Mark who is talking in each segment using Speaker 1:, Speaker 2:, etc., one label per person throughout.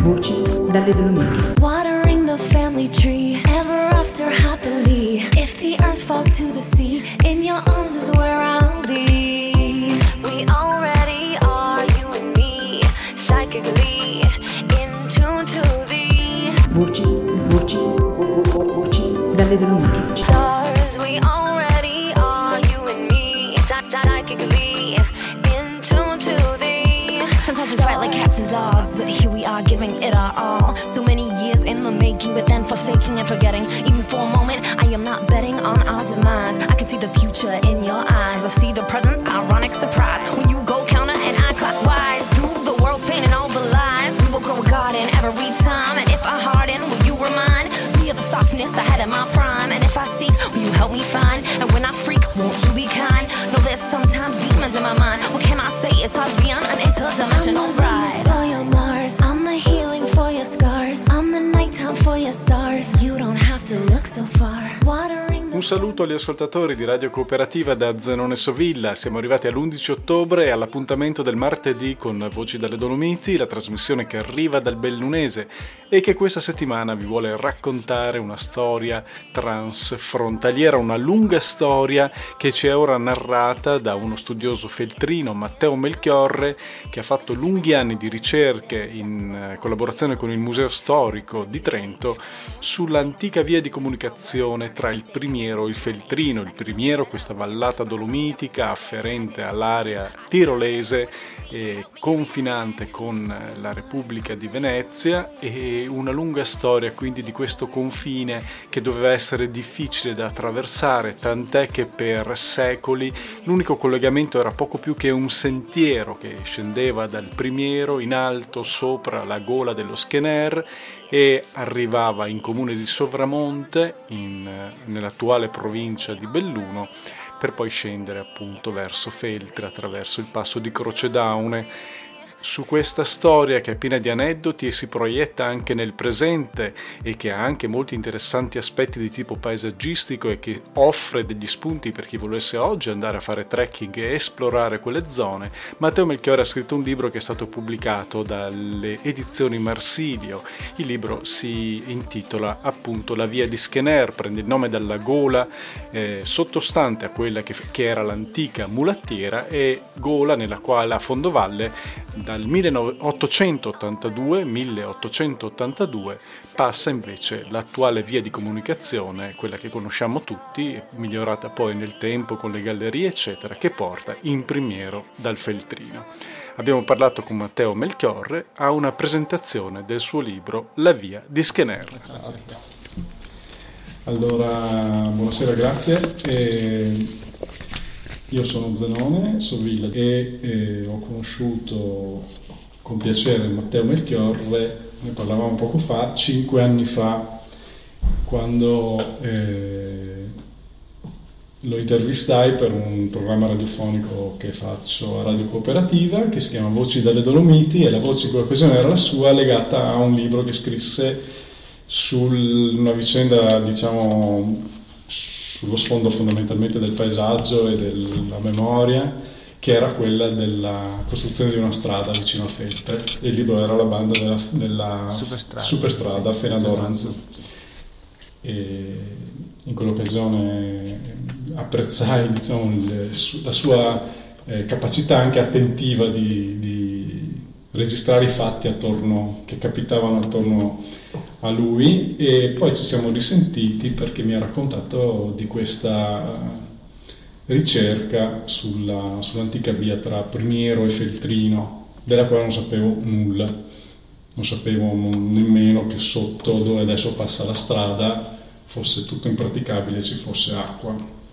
Speaker 1: Voci dalle Dolomiti.
Speaker 2: Watering the family tree, ever after happily. If the earth falls to the sea, in your arms is where I'll be. We already are, you and me, psychically in tune to the
Speaker 1: Voci dalle Dolomiti.
Speaker 2: stars. We already are, you and me, psychically in tune to the. Sometimes we fight like cats and dogs, but here we are giving it our all. So many years in the making, but then forsaking and forgetting. Even for a moment, I am not betting on our demise. I can see the future in your eyes. I see the presence, ironic surprise. When you go counter and I clockwise, through the world's pain and all the lies, we will grow a garden every time. And if I harden, will you remind me of the softness I had in my prime? And if I seek, will you help me find? And when I freak, won't you be kind? No, there's sometimes demons in my mind. What can I say? It's hard to be on an interdimensional ride. For your Mars, I'm the healing for your scars. I'm the nighttime for your stars. You don't have to look so far. Watering the
Speaker 3: Un saluto agli ascoltatori di Radio Cooperativa da Zenone Sovilla. Siamo arrivati all'11 ottobre e all'appuntamento del martedì con Voci dalle Dolomiti, la trasmissione che arriva dal Bellunese e che questa settimana vi vuole raccontare una storia transfrontaliera, una lunga storia che ci è ora narrata da uno studioso feltrino, Matteo Melchiorre, che ha fatto lunghi anni di ricerche in collaborazione con il Museo Storico di Trento sull'antica via di comunicazione tra il Primiero e il Feltrino. Il Primiero, questa vallata dolomitica afferente all'area tirolese e confinante con la Repubblica di Venezia, e una lunga storia quindi di questo confine che doveva essere difficile da attraversare, tant'è che per secoli l'unico collegamento era poco più che un sentiero che scendeva dal Primiero in alto sopra la gola dello Schener e arrivava in comune di Sovramonte, nell'attuale provincia di Belluno, per poi scendere appunto verso Feltre attraverso il passo di Crocedaune. Su questa storia, che è piena di aneddoti e si proietta anche nel presente e che ha anche molti interessanti aspetti di tipo paesaggistico e che offre degli spunti per chi volesse oggi andare a fare trekking e esplorare quelle zone, Matteo Melchiorre ha scritto un libro che è stato pubblicato dalle edizioni Marsilio. Il libro si intitola appunto La via di Schener, prende il nome dalla gola sottostante a quella che era l'antica mulattiera, e gola nella quale a fondovalle dal 1882 passa invece l'attuale via di comunicazione, quella che conosciamo tutti, migliorata poi nel tempo con le gallerie eccetera, che porta in Primiero dal Feltrino. Abbiamo parlato con Matteo Melchiorre a una presentazione del suo libro La via di Schener.
Speaker 4: Allora, buonasera, grazie. Io sono Zenone Sovilla e ho conosciuto con piacere Matteo Melchiorre, ne parlavamo poco fa, 5 anni fa, quando lo intervistai per un programma radiofonico che faccio a Radio Cooperativa, che si chiama Voci dalle Dolomiti, e la voce in quell'occasione era la sua, legata a un libro che scrisse su una vicenda, diciamo, sullo sfondo fondamentalmente del paesaggio e della memoria, che era quella della costruzione di una strada vicino a Feltre. Il libro era la banda della Superstrada Fena-Doranz. E in quell'occasione apprezzai, diciamo, la sua capacità anche attentiva di registrare i fatti che capitavano attorno a lui, e poi ci siamo risentiti perché mi ha raccontato di questa ricerca sull'antica via tra Primiero e Feltrino, della quale non sapevo nulla. Non sapevo nemmeno che sotto dove adesso passa la strada fosse tutto impraticabile, ci fosse acqua.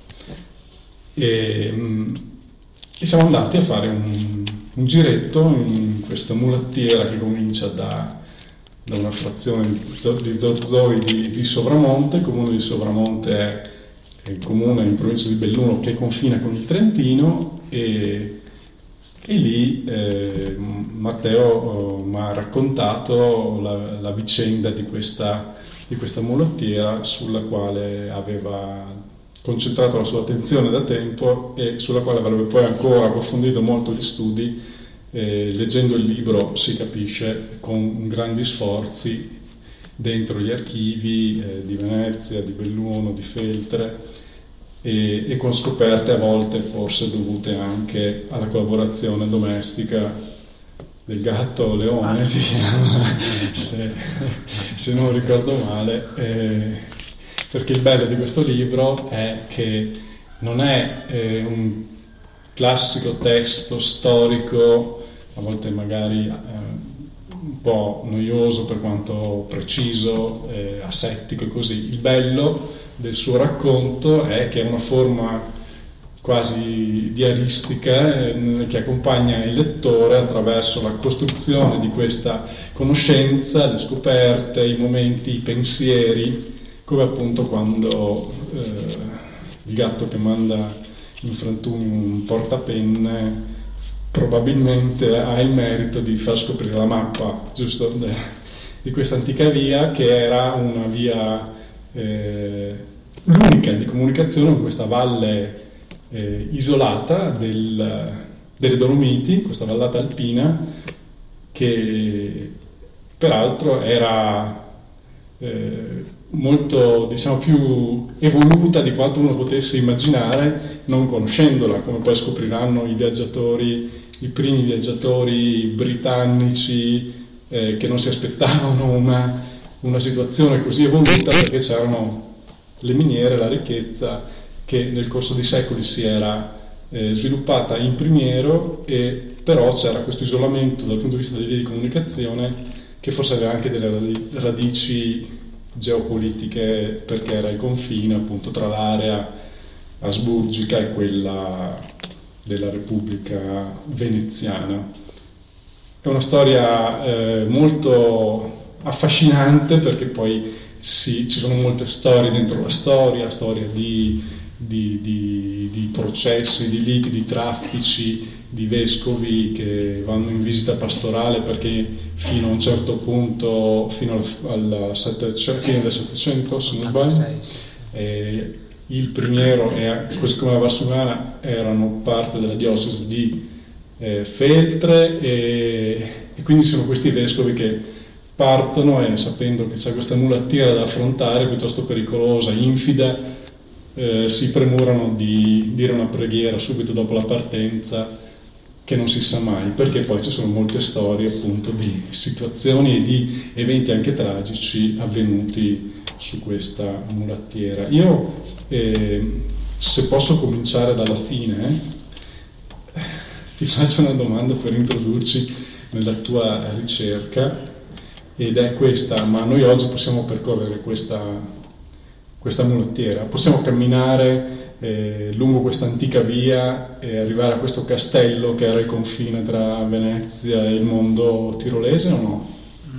Speaker 4: E siamo andati a fare un giretto in questa mulattiera che comincia da una frazione di Zorzoi di Sovramonte. Il comune di Sovramonte è il comune in provincia di Belluno che confina con il Trentino, e lì Matteo mi ha raccontato la vicenda di questa mulattiera, sulla quale aveva concentrato la sua attenzione da tempo e sulla quale avrebbe poi ancora approfondito molto gli studi leggendo il libro si capisce con grandi sforzi dentro gli archivi di Venezia, di Belluno, di Feltre, e con scoperte a volte forse dovute anche alla collaborazione domestica del gatto Leone, si chiama, se non ricordo male, perché il bello di questo libro è che non è un classico testo storico, a volte magari un po' noioso per quanto preciso, asettico e così. Il bello del suo racconto è che è una forma quasi diaristica che accompagna il lettore attraverso la costruzione di questa conoscenza, le scoperte, i momenti, i pensieri, come appunto quando il gatto che manda in frantumi un portapenne probabilmente ha il merito di far scoprire la mappa, giusto, di questa antica via, che era una via l'unica di comunicazione con questa valle isolata delle Dolomiti, questa vallata alpina, che peraltro era molto, diciamo, più evoluta di quanto uno potesse immaginare non conoscendola, come poi scopriranno i primi viaggiatori britannici che non si aspettavano una situazione così evoluta, perché c'erano le miniere, la ricchezza che nel corso dei secoli si era sviluppata in primiero, e però c'era questo isolamento dal punto di vista delle vie di comunicazione che forse aveva anche delle radici geopolitiche, perché era il confine appunto tra l'area asburgica e quella della Repubblica Veneziana. È una storia molto affascinante, perché poi ci sono molte storie dentro la storia di processi, di liti, di traffici, di vescovi che vanno in visita pastorale, perché fino a un certo punto, fino al fine del Settecento, se non sbaglio, il Primiero così come la Valsugana erano parte della diocesi di Feltre, e quindi sono questi vescovi che partono e, sapendo che c'è questa mulattiera da affrontare piuttosto pericolosa, infida, si premurano di dire una preghiera subito dopo la partenza, che non si sa mai, perché poi ci sono molte storie appunto di situazioni e di eventi anche tragici avvenuti su questa mulattiera. Io, se posso cominciare dalla fine, ti faccio una domanda per introdurci nella tua ricerca, ed è questa: ma noi oggi possiamo percorrere questa mulattiera? Possiamo camminare lungo questa antica via e arrivare a questo castello che era il confine tra Venezia e il mondo tirolese, o no?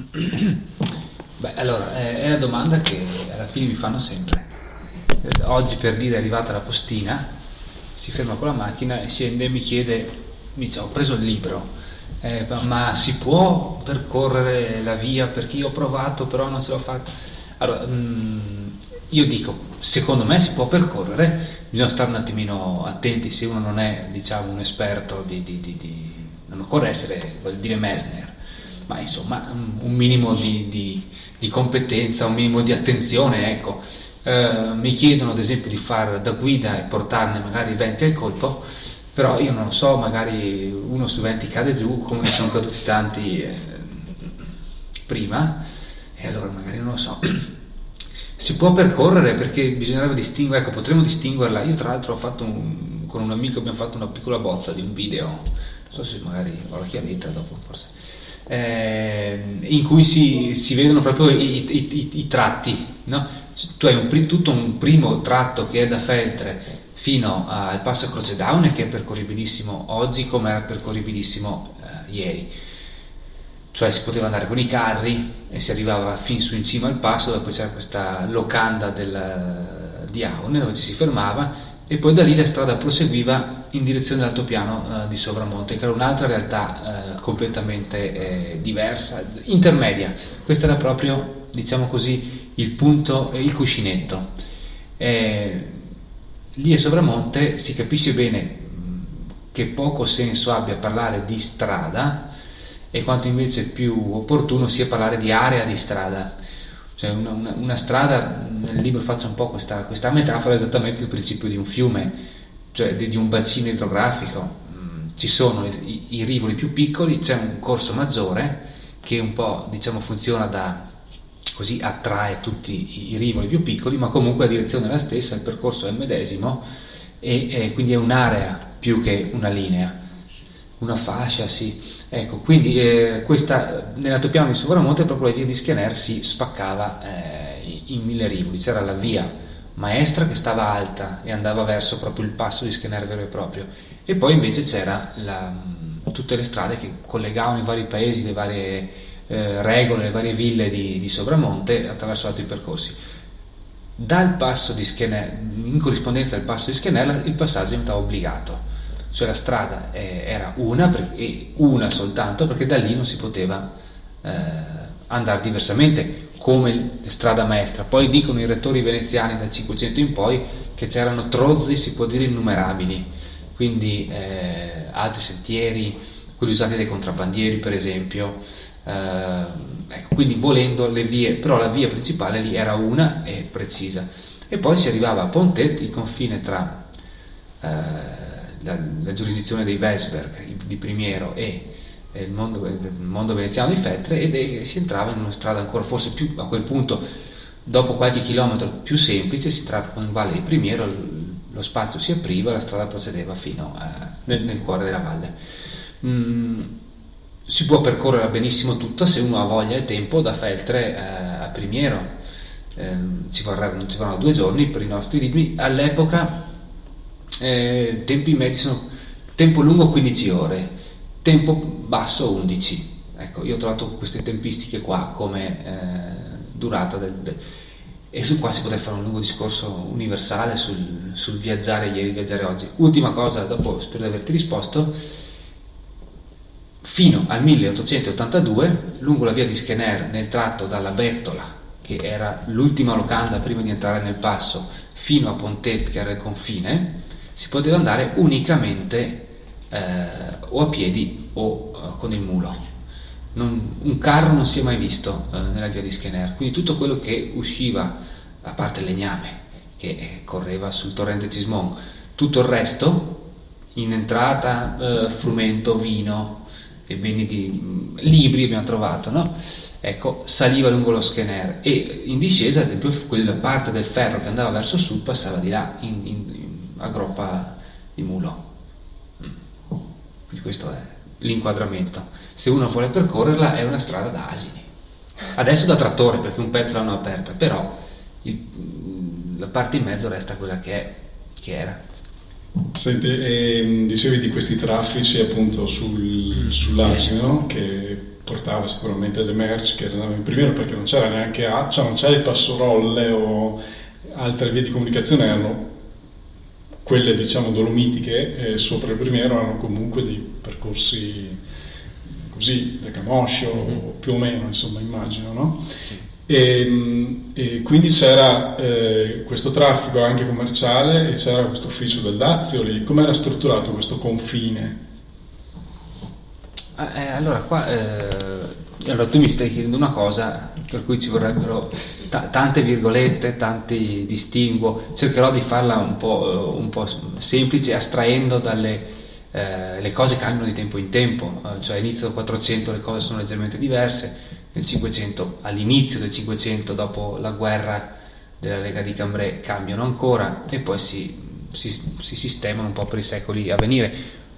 Speaker 5: Beh, allora, è una domanda che alla fine mi fanno sempre. Oggi, per dire, è arrivata la postina, si ferma con la macchina e scende e mi dice: ho preso il libro, ma si può percorrere la via? Perché io ho provato, però non ce l'ho fatta. Allora, io dico, secondo me si può percorrere, bisogna stare un attimino attenti, se uno non è, diciamo, un esperto non occorre essere, vuol dire, Messner, ma insomma un minimo di competenza, un minimo di attenzione, ecco. Mi chiedono ad esempio di fare da guida e portarne magari 20 al colpo, però io non lo so, magari uno su 20 cade giù, come ne sono caduti tanti prima, e allora magari non lo so. Si può percorrere, perché bisognerebbe distinguere, ecco, potremmo distinguerla. Io tra l'altro ho fatto con un amico abbiamo fatto una piccola bozza di un video, non so se magari ho la chiavetta dopo, forse, in cui si vedono proprio i tratti, no? Tu hai tutto un primo tratto che è da Feltre fino al passo a Croce d'Aune, che è percorribilissimo oggi come era percorribilissimo ieri. Cioè si poteva andare con i carri e si arrivava fin su in cima al passo, dove c'era questa locanda di Aune dove ci si fermava, e poi da lì la strada proseguiva in direzione dell'altopiano di Sovramonte, che era un'altra realtà completamente diversa, intermedia. Questo era proprio, diciamo così, il punto, il cuscinetto. Lì a Sovramonte si capisce bene che poco senso abbia parlare di strada e quanto invece più opportuno sia parlare di area di strada. Cioè una strada, nel libro faccio un po' questa metafora, esattamente il principio di un fiume, cioè di un bacino idrografico. Ci sono i rivoli più piccoli, c'è un corso maggiore che un po', diciamo, funziona così attrae tutti i rivoli più piccoli, ma comunque la direzione è la stessa, il percorso è il medesimo e quindi è un'area più che una linea, una fascia, sì. Ecco, quindi nell'altopiano di Sovramonte proprio la via di Schener si spaccava in 1000 rivoli. C'era la via maestra che stava alta e andava verso proprio il passo di Schener vero e proprio, e poi invece c'era tutte le strade che collegavano i vari paesi, le varie regole, le varie ville di Sovramonte attraverso altri percorsi. Dal passo di Schener, in corrispondenza del passo di Schener, il passaggio diventava obbligato, cioè la strada era una soltanto, perché da lì non si poteva andare diversamente come strada maestra. Poi dicono i rettori veneziani dal 500 in poi che c'erano trozzi, si può dire, innumerabili, quindi altri sentieri, quelli usati dai contrabbandieri per esempio, ecco, quindi volendo le vie, però la via principale lì era una e precisa, e poi si arrivava a Pontet, il confine tra la giurisdizione dei Welsberg di Primiero e il mondo veneziano di Feltre, e si entrava in una strada ancora forse più, a quel punto, dopo qualche chilometro più semplice, si entrava in Valle di Primiero, lo spazio si apriva, la strada procedeva fino nel cuore della valle. Si può percorrere benissimo tutta se uno ha voglia e tempo, da Feltre a Primiero. Non ci vorranno 2 giorni per i nostri ritmi. All'epoca tempi medi sono tempo lungo 15 ore, tempo basso 11. Ecco, io ho trovato queste tempistiche qua come durata e su qua si poteva fare un lungo discorso universale sul viaggiare ieri, viaggiare oggi. Ultima cosa, dopo spero di averti risposto. Fino al 1882, lungo la via di Schener, nel tratto dalla Bettola, che era l'ultima locanda prima di entrare nel passo, fino a Pontet, che era il confine, si poteva andare unicamente o a piedi o con il mulo. Un carro non si è mai visto nella via di Schener, quindi tutto quello che usciva, a parte il legname che correva sul torrente Cismon, tutto il resto, in entrata frumento, vino e beni di libri abbiamo trovato, no? Ecco, saliva lungo lo Schener, e in discesa, ad esempio, quella parte del ferro che andava verso sud passava di là a groppa di mulo. Quindi questo è l'inquadramento. Se uno vuole percorrerla, è una strada da asini, adesso da trattore perché un pezzo l'hanno aperta, però la parte in mezzo resta quella che era.
Speaker 4: Senti, dicevi di questi traffici appunto sull'asino, che portava sicuramente le merci che andavano in Primiero, perché non c'era neanche non c'era il Passorolle o altre vie di comunicazione, erano quelle, diciamo, dolomitiche, sopra il Primiero erano comunque dei percorsi così da camoscio, più o meno, insomma, immagino, no?
Speaker 5: Sì.
Speaker 4: E quindi c'era questo traffico anche commerciale, e c'era questo ufficio del Dazio lì. Come era strutturato questo confine?
Speaker 5: Allora qua allora tu mi stai chiedendo una cosa per cui ci vorrebbero tante virgolette, tanti distinguo. Cercherò di farla un po' semplice, astraendo dalle le cose cambiano di tempo in tempo, cioè all'inizio del 400 le cose sono leggermente diverse, nel 500, all'inizio del 500, dopo la guerra della Lega di Cambrai, cambiano ancora, e poi si sistemano un po' per i secoli a venire.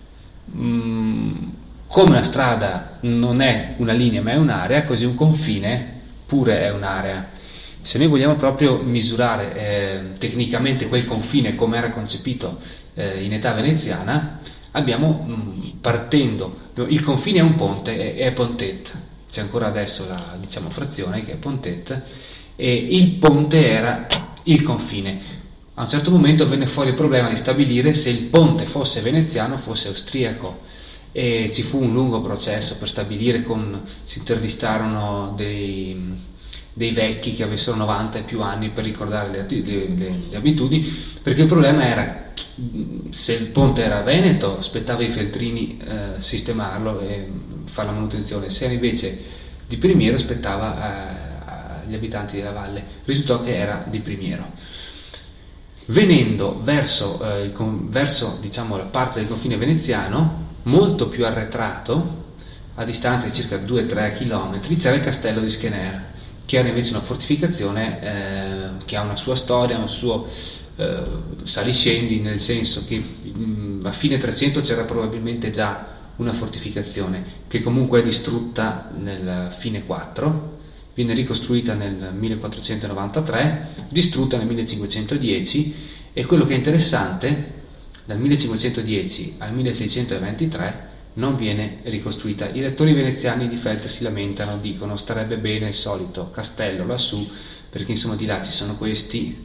Speaker 5: Come una strada non è una linea ma è un'area, così un confine pure è un'area. Se noi vogliamo proprio misurare tecnicamente quel confine come era concepito in età veneziana, abbiamo il confine è un ponte, è Pontet, c'è ancora adesso la, diciamo, frazione che è Pontet, e il ponte era il confine. A un certo momento venne fuori il problema di stabilire se il ponte fosse veneziano o fosse austriaco, e ci fu un lungo processo per stabilire, si intervistarono dei vecchi che avessero 90 e più anni per ricordare le abitudini, perché il problema era se il ponte era veneto, spettava ai feltrini sistemarlo e fare la manutenzione, se era invece di Primiero spettava agli abitanti della valle. Risultò che era di Primiero. Venendo verso diciamo la parte del confine veneziano, molto più arretrato, a distanza di circa 2-3 km, c'era il castello di Schener, che era invece una fortificazione che ha una sua storia, un suo saliscendi, nel senso che a fine 300 c'era probabilmente già una fortificazione che comunque è distrutta nel fine 4, viene ricostruita nel 1493, distrutta nel 1510, e quello che è interessante, dal 1510 al 1623 non viene ricostruita. I rettori veneziani di Feltre si lamentano, dicono starebbe bene il solito castello lassù, perché insomma di là ci sono questi,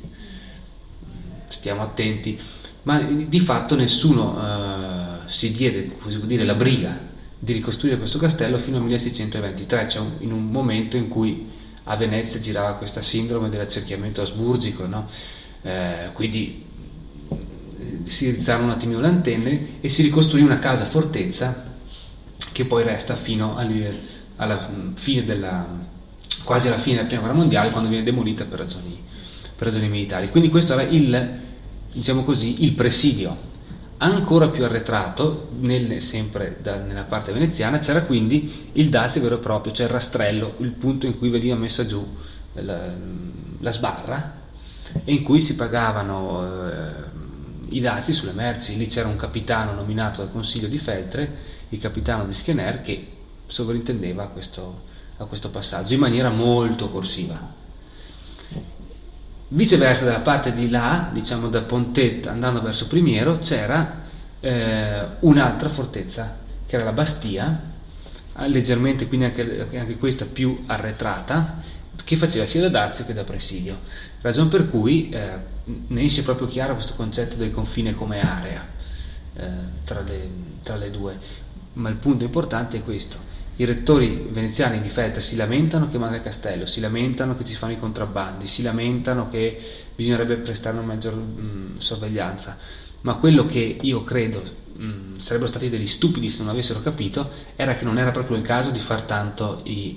Speaker 5: stiamo attenti, ma di fatto nessuno si diede, così può dire, la briga di ricostruire questo castello fino al 1623, cioè in un momento in cui a Venezia girava questa sindrome dell'accerchiamento asburgico, no? Quindi si rizzarono un attimino le antenne e si ricostruì una casa fortezza che poi resta fino alla fine quasi alla fine della prima guerra mondiale, quando viene demolita per ragioni militari. Quindi questo era diciamo così, il presidio. Ancora più arretrato, sempre nella parte veneziana, c'era quindi il dazio vero e proprio, cioè il rastrello, il punto in cui veniva messa giù la sbarra e in cui si pagavano i dazi sulle merci. Lì c'era un capitano nominato dal Consiglio di Feltre, il capitano di Schener, che sovrintendeva a questo passaggio in maniera molto corsiva. Viceversa, dalla parte di là, diciamo da Pontet andando verso Primiero, c'era un'altra fortezza che era la Bastia, leggermente, quindi anche questa più arretrata, che faceva sia da dazio che da presidio, ragion per cui ne esce proprio chiaro questo concetto del confine come area tra le due. Ma il punto importante è questo: i rettori veneziani di Feltre si lamentano che manca il castello, si lamentano che ci si fanno i contrabbandi, si lamentano che bisognerebbe prestare una maggior sorveglianza, ma quello che io credo sarebbero stati degli stupidi se non avessero capito era che non era proprio il caso di far tanto i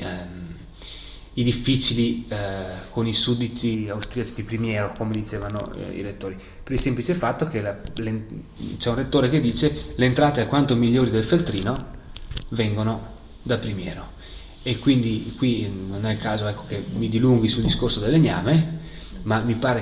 Speaker 5: difficili con i sudditi austriaci di Primiero, come dicevano i rettori, per il semplice fatto che c'è un rettore che dice: le entrate alquanto migliori del feltrino vengono da Primiero. E quindi qui non è il caso, ecco, che mi dilunghi sul discorso del legname, ma mi pare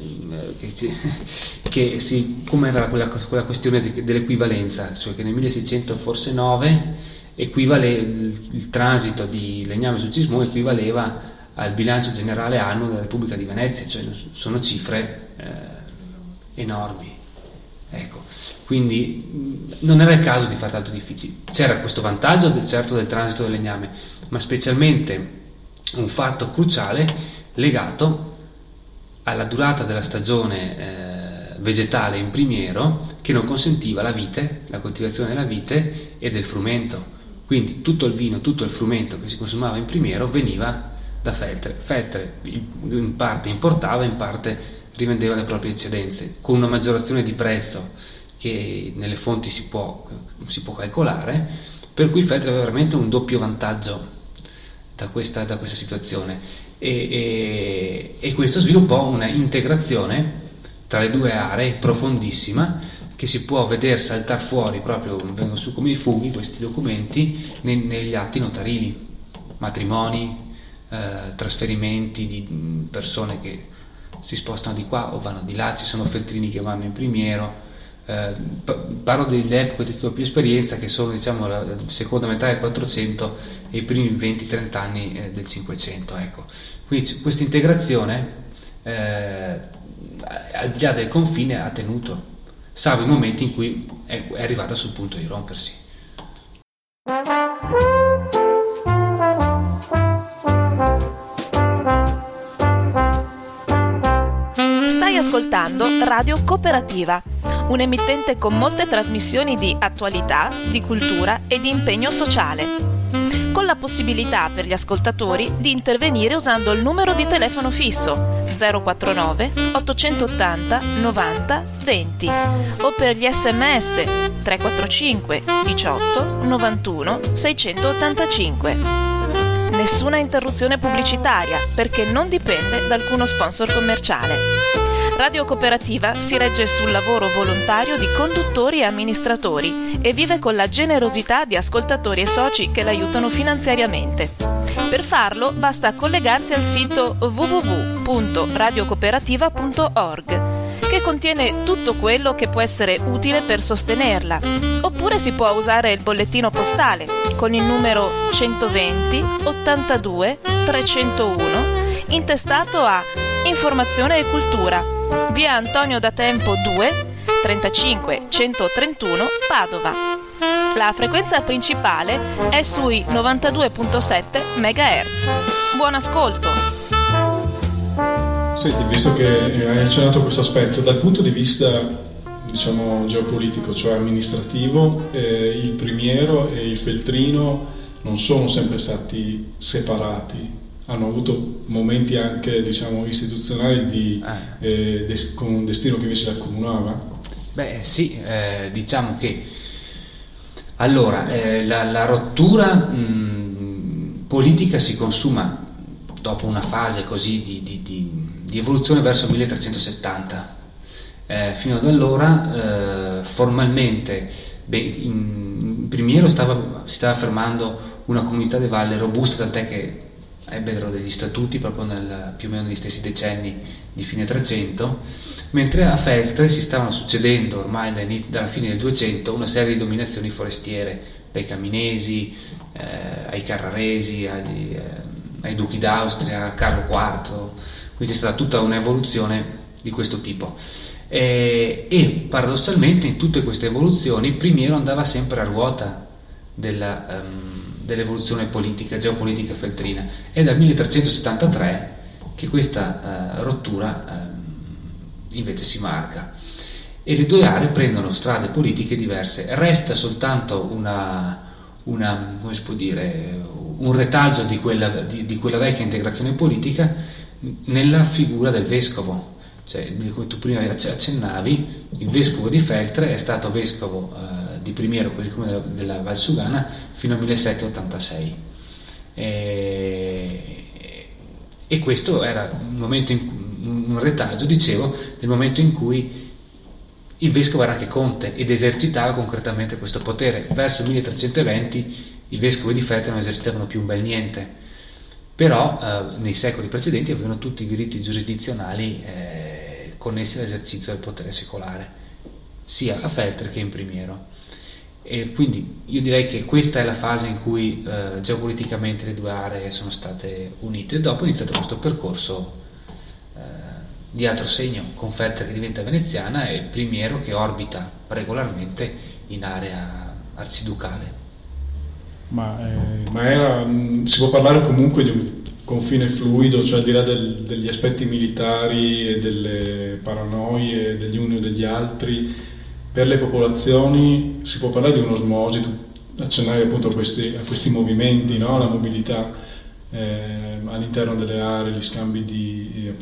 Speaker 5: che come era quella questione dell'equivalenza, cioè che nel 1609 il transito di legname su Cismò equivaleva al bilancio generale annuo della Repubblica di Venezia, cioè sono cifre enormi, ecco. Quindi non era il caso di far tanto difficile. C'era questo vantaggio certo del transito del legname, ma specialmente un fatto cruciale legato alla durata della stagione vegetale in Primiero, che non consentiva la coltivazione della vite e del frumento. Quindi tutto il vino, tutto il frumento che si consumava in Primiero veniva da Feltre. Feltre in parte importava, in parte rivendeva le proprie eccedenze, con una maggiorazione di prezzo che nelle fonti si può calcolare, per cui Feltre aveva veramente un doppio vantaggio da questa situazione, e questo sviluppò una integrazione tra le due aree profondissima, che si può vedere saltare fuori, proprio vengono su come i funghi questi documenti negli atti notarili, matrimoni, trasferimenti di persone che si spostano di qua o vanno di là, ci sono feltrini che vanno in Primiero. Parlo delle epoche di cui ho più esperienza, che sono, diciamo, la seconda metà del 400 e i primi 20-30 anni del 500, ecco. Quindi questa integrazione al di là del confine ha tenuto, salvo i momenti in cui è arrivata sul punto di rompersi.
Speaker 6: Stai ascoltando Radio Cooperativa, un emittente con molte trasmissioni di attualità, di cultura e di impegno sociale. con la possibilità per gli ascoltatori di intervenire usando il numero di telefono fisso 049 880 90 20 o per gli SMS 345 18 91 685. Nessuna interruzione pubblicitaria perché non dipende da alcuno sponsor commerciale. Radio Cooperativa si regge sul lavoro volontario di conduttori e amministratori e vive con la generosità di ascoltatori e soci che l'aiutano finanziariamente. Per farlo basta collegarsi al sito www.radiocooperativa.org, che contiene tutto quello che può essere utile per sostenerla, oppure si può usare il bollettino postale con il numero 120 82 301 intestato a Informazione e Cultura, via Antonio da Tempo 2 35 131 Padova. La frequenza principale è sui 92.7 MHz. Buon ascolto!
Speaker 4: Senti, visto che hai accennato a questo aspetto, dal punto di vista, diciamo, geopolitico, cioè amministrativo, il Primiero e il Feltrino non sono sempre stati separati, hanno avuto momenti anche, diciamo, istituzionali con un destino che invece li accomunava?
Speaker 5: Beh sì, diciamo che allora la rottura politica si consuma dopo una fase così di evoluzione verso 1370. Fino ad allora formalmente in Primiero si stava fermando una comunità di valle robusta, tant'è che ebbero degli statuti proprio più o meno negli stessi decenni di fine 300, mentre a Feltre si stavano succedendo ormai dalla fine del 200 una serie di dominazioni forestiere, dai Caminesi ai Carraresi, ai Duchi d'Austria, a Carlo IV, quindi c'è stata tutta un'evoluzione di questo tipo. E paradossalmente in tutte queste evoluzioni Primiero andava sempre a ruota dell'evoluzione politica, geopolitica feltrina. È dal 1373 che questa rottura invece si marca e le due aree prendono strade politiche diverse. Resta soltanto come si può dire, un retaggio di quella vecchia integrazione politica nella figura del vescovo, cioè, come tu prima accennavi, il vescovo di Feltre è stato vescovo di Primiero così come della Valsugana fino al 1786 e questo era un retaggio, dicevo, nel momento in cui il vescovo era anche conte ed esercitava concretamente questo potere. Verso il 1320 i vescovi di Feltre non esercitavano più un bel niente, però nei secoli precedenti avevano tutti i diritti giurisdizionali connessi all'esercizio del potere secolare, sia a Feltre che in Primiero. E quindi io direi che questa è la fase in cui geopoliticamente le due aree sono state unite. Dopo è iniziato questo percorso di altro segno, con Feltre che diventa veneziana e Primiero che orbita regolarmente in area arciducale.
Speaker 4: Ma si può parlare comunque di un confine fluido, cioè al di là degli aspetti militari e delle paranoie degli uni o degli altri, per le popolazioni si può parlare di un'osmosi. Tu accennavi appunto a questi movimenti, no? La mobilità all'interno delle aree, gli scambi di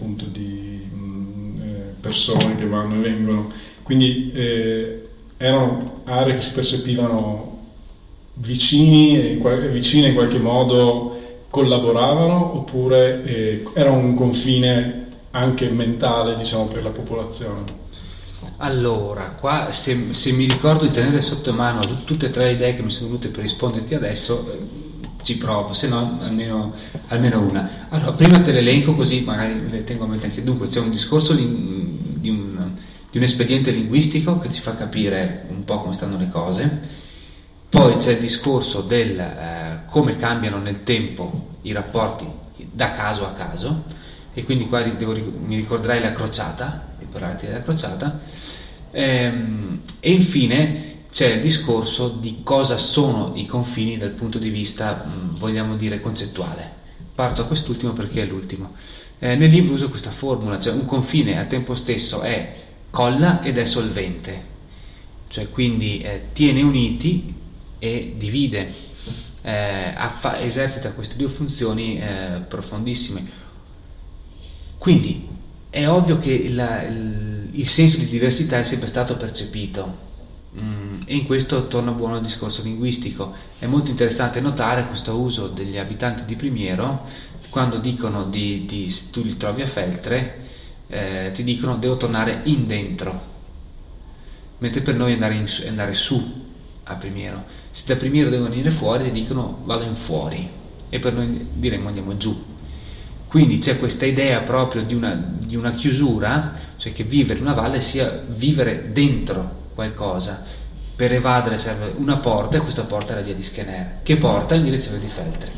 Speaker 4: persone che vanno e vengono, quindi erano aree che si percepivano vicine in qualche modo, collaboravano, oppure era un confine anche mentale, diciamo, per la popolazione?
Speaker 5: Allora, qua se mi ricordo di tenere sotto mano tutte e tre le idee che mi sono venute per risponderti adesso, ci provo, se no almeno una. Allora, prima te le elenco così magari le tengo a mente anche. Dunque, c'è un discorso di un espediente linguistico che ci fa capire un po' come stanno le cose. Poi c'è il discorso del come cambiano nel tempo i rapporti da caso a caso, e quindi qua mi ricorderai la crociata, di parlarti della crociata, e infine c'è il discorso di cosa sono i confini dal punto di vista, vogliamo dire, concettuale. Parto a quest'ultimo perché è l'ultimo. Nel libro uso questa formula, cioè un confine al tempo stesso è colla ed è solvente, cioè quindi tiene uniti e divide. esercita queste due funzioni profondissime. Quindi è ovvio che il senso di diversità è sempre stato percepito, e in questo torna buono il discorso linguistico. È molto interessante notare questo uso degli abitanti di Primiero quando dicono se tu li trovi a Feltre, ti dicono devo tornare in dentro, mentre per noi andare su a Primiero. Se da Primiero devono venire fuori, ti dicono vado in fuori, e per noi diremmo andiamo giù. Quindi c'è questa idea proprio di una chiusura, cioè che vivere in una valle sia vivere dentro qualcosa. Per evadere serve una porta, e questa porta è la via di Schener, che porta in direzione di Feltre.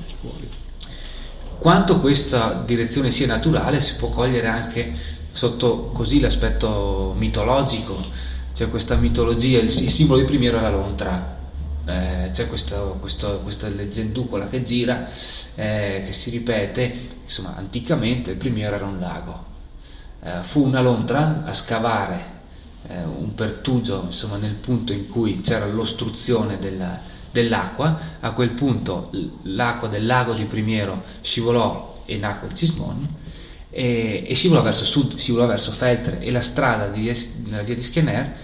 Speaker 5: Quanto questa direzione sia naturale si può cogliere anche sotto così l'aspetto mitologico. C'è questa mitologia, il simbolo di Primiero è la lontra, c'è questa leggenducola che gira, che si ripete. Insomma, anticamente il Primiero era un lago, fu una lontra a scavare un pertugio, insomma, nel punto in cui c'era l'ostruzione dell'acqua. A quel punto l'acqua del lago di Primiero scivolò e nacque il Cismon, e scivolò verso sud, scivolò verso Feltre, e la strada nella via di Schener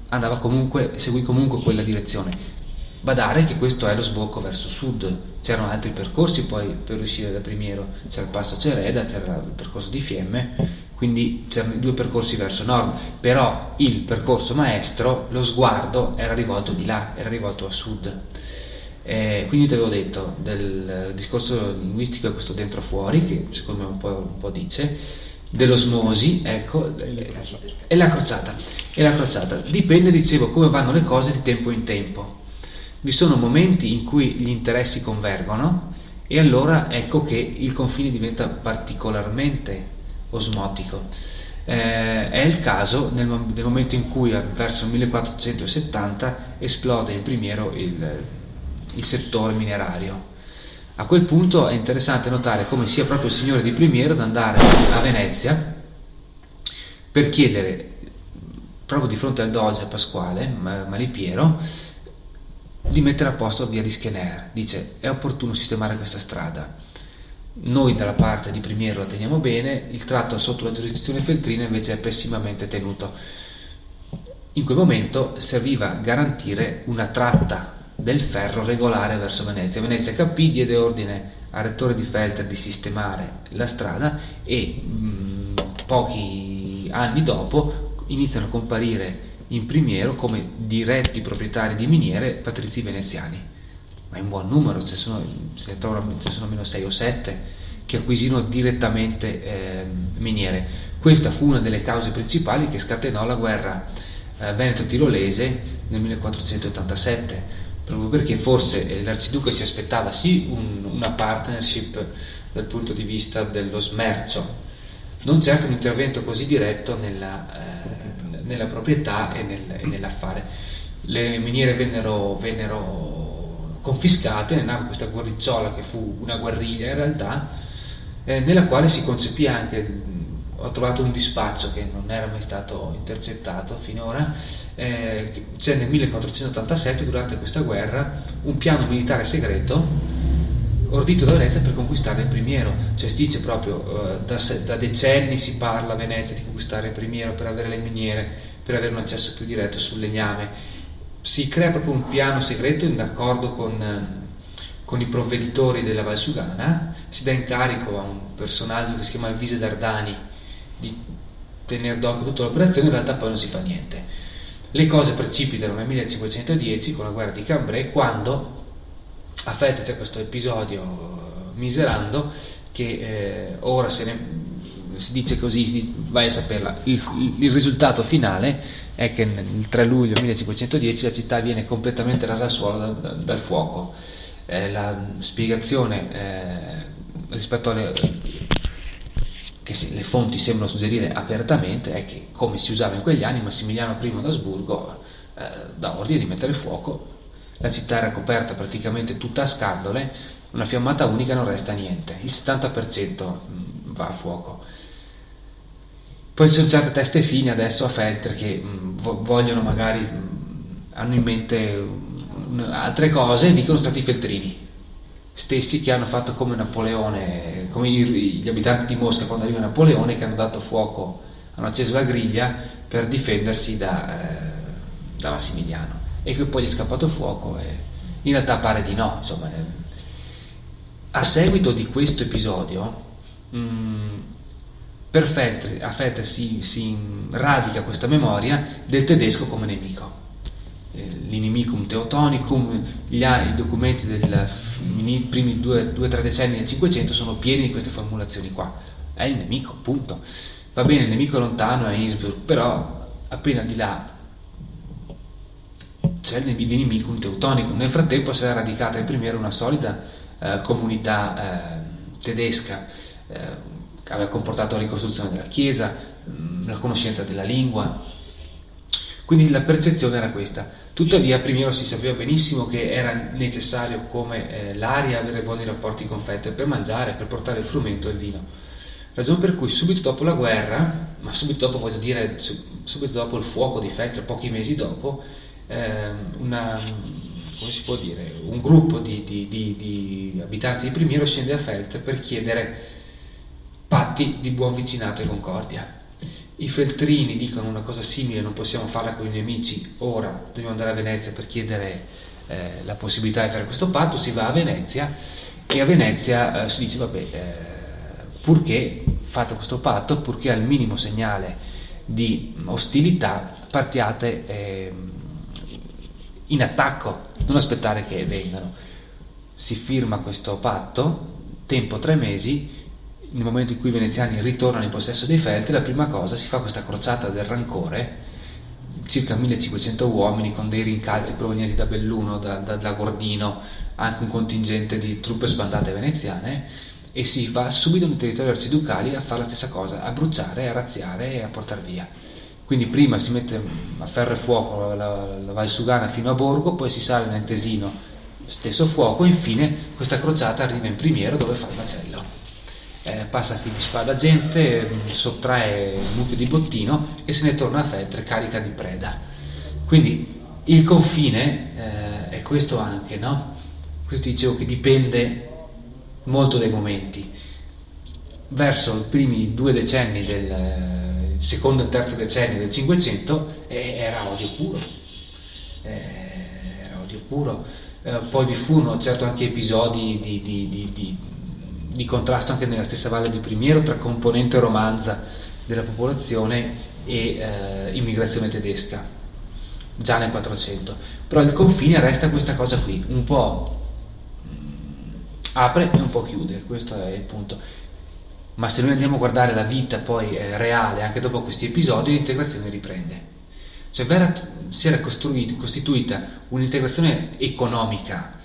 Speaker 5: seguì comunque quella direzione. Badare che questo è lo sbocco verso sud. C'erano altri percorsi poi per uscire da Primiero, c'era il passo Cereda, c'era il percorso di Fiemme, quindi c'erano due percorsi verso nord, però il percorso maestro, lo sguardo era rivolto di là, era rivolto a sud. Quindi ti avevo detto del discorso linguistico è questo dentro fuori, che secondo me un po' dice, dell'osmosi, ecco, e la crociata. Dipende, dicevo, come vanno le cose di tempo in tempo. Vi sono momenti in cui gli interessi convergono, e allora ecco che il confine diventa particolarmente osmotico. È il caso nel momento in cui verso il 1470 esplode in Primiero il settore minerario. A quel punto è interessante notare come sia proprio il signore di Primiero ad andare a Venezia per chiedere, proprio di fronte al doge Pasquale Malipiero, di mettere a posto via di Schener. Dice: è opportuno sistemare questa strada, noi dalla parte di Primiero la teniamo bene, il tratto sotto la giurisdizione feltrina invece è pessimamente tenuto. In quel momento serviva garantire una tratta del ferro regolare verso Venezia. Venezia capì, diede ordine al rettore di Feltre di sistemare la strada, e pochi anni dopo iniziano a comparire in Primiero come diretti proprietari di miniere patrizi veneziani, ma in buon numero, ce ne sono almeno 6 o 7 che acquisirono direttamente miniere. Questa fu una delle cause principali che scatenò la guerra veneto-tirolese nel 1487, proprio perché forse l'arciduca si aspettava sì una partnership dal punto di vista dello smercio, non certo un intervento così diretto nella proprietà e nell'affare. Le miniere vennero confiscate, ne nacque questa guerricciola che fu una guerriglia in realtà, nella quale si concepì anche, ho trovato un dispaccio che non era mai stato intercettato finora, c'è nel 1487, durante questa guerra, un piano militare segreto ordito da Venezia per conquistare il Primiero. Cioè si dice proprio da decenni si parla a Venezia di conquistare il Primiero per avere le miniere, per avere un accesso più diretto sul legname. Si crea proprio un piano segreto in accordo con i provveditori della Valsugana, si dà incarico a un personaggio che si chiama Alvise d'Ardani di tenere d'occhio tutta l'operazione. In realtà poi non si fa niente. Le cose precipitano nel 1510 con la guerra di Cambrai, quando a Feltre c'è questo episodio miserando che ora si dice così, vai a saperla. Il risultato finale è che il 3 luglio 1510 la città viene completamente rasa al suolo dal fuoco. La spiegazione rispetto alle che le fonti sembrano suggerire apertamente è che, come si usava in quegli anni, Massimiliano I d'Asburgo dà ordine di mettere fuoco. La città era coperta praticamente tutta a scandole, una fiammata unica, non resta niente, il 70% va a fuoco. Poi ci sono certe teste fine adesso a Feltre che vogliono magari, hanno in mente altre cose, e dicono stati i feltrini. stessi che hanno fatto come Napoleone, come gli abitanti di Mosca quando arriva Napoleone, che hanno dato fuoco, hanno acceso la griglia per difendersi da Massimiliano, e che poi gli è scappato fuoco, e in realtà pare di no. Insomma, a seguito di questo episodio a Feltre si radica questa memoria del tedesco come nemico, l'inimicum teutonicum. I documenti dei primi 2-3 decenni del Cinquecento sono pieni di queste formulazioni qua. È il nemico, punto. Va bene, il nemico è lontano, è Innsbruck, però appena di là c'è l'inimicum teutonicum. Nel frattempo si è radicata in Primiero una solida comunità tedesca, che aveva comportato la ricostruzione della Chiesa, la conoscenza della lingua, quindi la percezione era questa. Tuttavia Primiero si sapeva benissimo che era necessario, come l'aria, avere buoni rapporti con Feltre per mangiare, per portare il frumento e il vino, ragione per cui subito dopo la guerra, ma subito dopo, voglio dire, subito dopo il fuoco di Feltre, pochi mesi dopo, come si può dire, un gruppo di abitanti di Primiero scende a Feltre per chiedere patti di buon vicinato e concordia. I feltrini dicono una cosa simile: non possiamo farla con i nemici, ora dobbiamo andare a Venezia per chiedere la possibilità di fare questo patto. Si va a Venezia e a Venezia si dice purché fate questo patto, purché al minimo segnale di ostilità partiate in attacco, non aspettare che vengano. Si firma questo patto, tempo 3 mesi. Nel momento in cui i veneziani ritornano in possesso dei Feltri, la prima cosa, si fa questa crociata del rancore, circa 1500 uomini con dei rincalzi provenienti da Belluno, da Gordino, anche un contingente di truppe sbandate veneziane, e si va subito nei territori arciducali a fare la stessa cosa, a bruciare, a razziare e a portare via. Quindi prima si mette a ferro e fuoco la Valsugana fino a Borgo, poi si sale nel Tesino, stesso fuoco, e infine questa crociata arriva in Primiero, dove fa il macello. Passa a fili di spada gente, sottrae il mucchio di bottino e se ne torna a Feltre carica di preda. Quindi il confine è questo anche, no? Questo dicevo che dipende molto dai momenti. Verso i primi 2 decenni del secondo e il terzo decennio del Cinquecento era odio puro. Poi vi furono certo anche episodi di contrasto anche nella stessa Valle di Primiero tra componente romanza della popolazione e immigrazione tedesca già nel 400, però il confine resta questa cosa qui, un po' apre e un po' chiude, questo è il punto. Ma se noi andiamo a guardare la vita poi reale anche dopo questi episodi, l'integrazione riprende. Cioè si era costituita un'integrazione economica,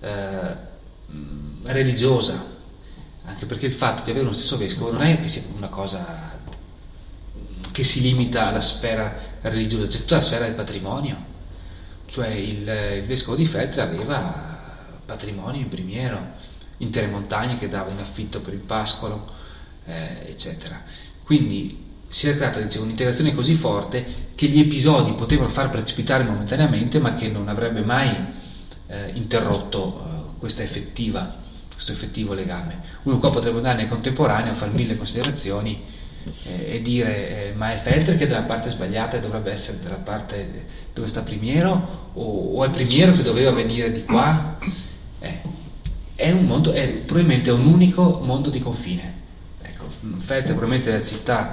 Speaker 5: religiosa, anche perché il fatto di avere uno stesso vescovo non è che sia una cosa che si limita alla sfera religiosa, c'è tutta la sfera del patrimonio. Cioè il vescovo di Feltre aveva patrimonio in Primiero, intere montagne che dava in affitto per il pascolo, eccetera. Quindi si era creata, dicevo, un'integrazione così forte che gli episodi potevano far precipitare momentaneamente, ma che non avrebbe mai interrotto questo effettivo legame. Uno qua potrebbe andare nel contemporaneo a fare 1000 considerazioni e dire ma è Feltre che è dalla parte sbagliata e dovrebbe essere dalla parte dove sta Primiero, o è Primiero che doveva venire di qua. È un mondo, probabilmente un unico mondo di confine. Ecco, Feltre probabilmente è la città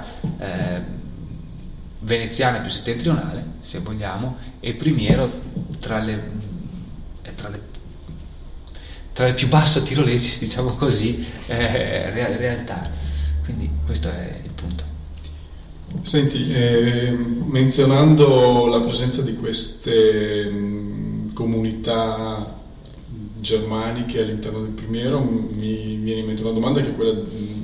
Speaker 5: veneziana più settentrionale, se vogliamo, e Primiero tra le più basse tirolesi, diciamo così, realtà. Quindi questo è il punto.
Speaker 4: Senti, menzionando la presenza di queste comunità germaniche all'interno del Primiero, mi viene in mente una domanda, che è quella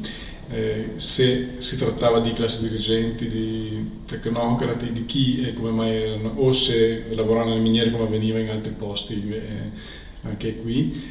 Speaker 4: se si trattava di classi dirigenti, di tecnocrati, di chi e come mai erano, o se lavoravano nelle miniere come avveniva in altri posti anche qui.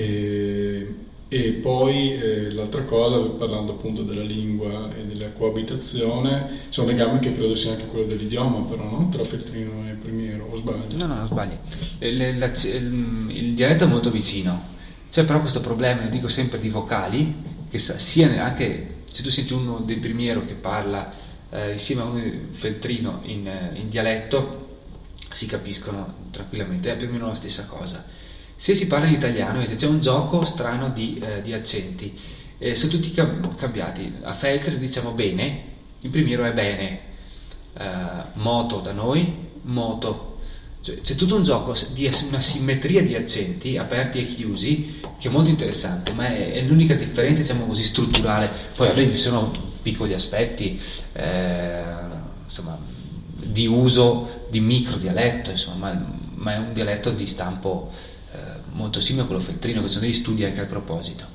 Speaker 4: E poi l'altra cosa, parlando appunto della lingua e della coabitazione, c'è un legame che credo sia anche quello dell'idioma, però, no? Tra Feltrino e Primiero, o sbaglio?
Speaker 5: No, sbagli. Il dialetto è molto vicino, C'è però questo problema, io dico sempre, di vocali, che sia anche se tu senti uno del Primiero che parla insieme a uno del Feltrino in dialetto, si capiscono tranquillamente, è più o meno la stessa cosa. Se si parla in italiano invece c'è un gioco strano di accenti, sono tutti cambiati. A Feltre diciamo bene, in Primiero è bene, moto da noi, moto. Cioè, c'è tutto un gioco di una simmetria di accenti aperti e chiusi che è molto interessante, ma è l'unica differenza, diciamo così, strutturale. Poi ci sono piccoli aspetti insomma, di uso di micro dialetto, insomma, ma è un dialetto di stampo molto simile a quello feltrino, che sono degli studi anche al proposito.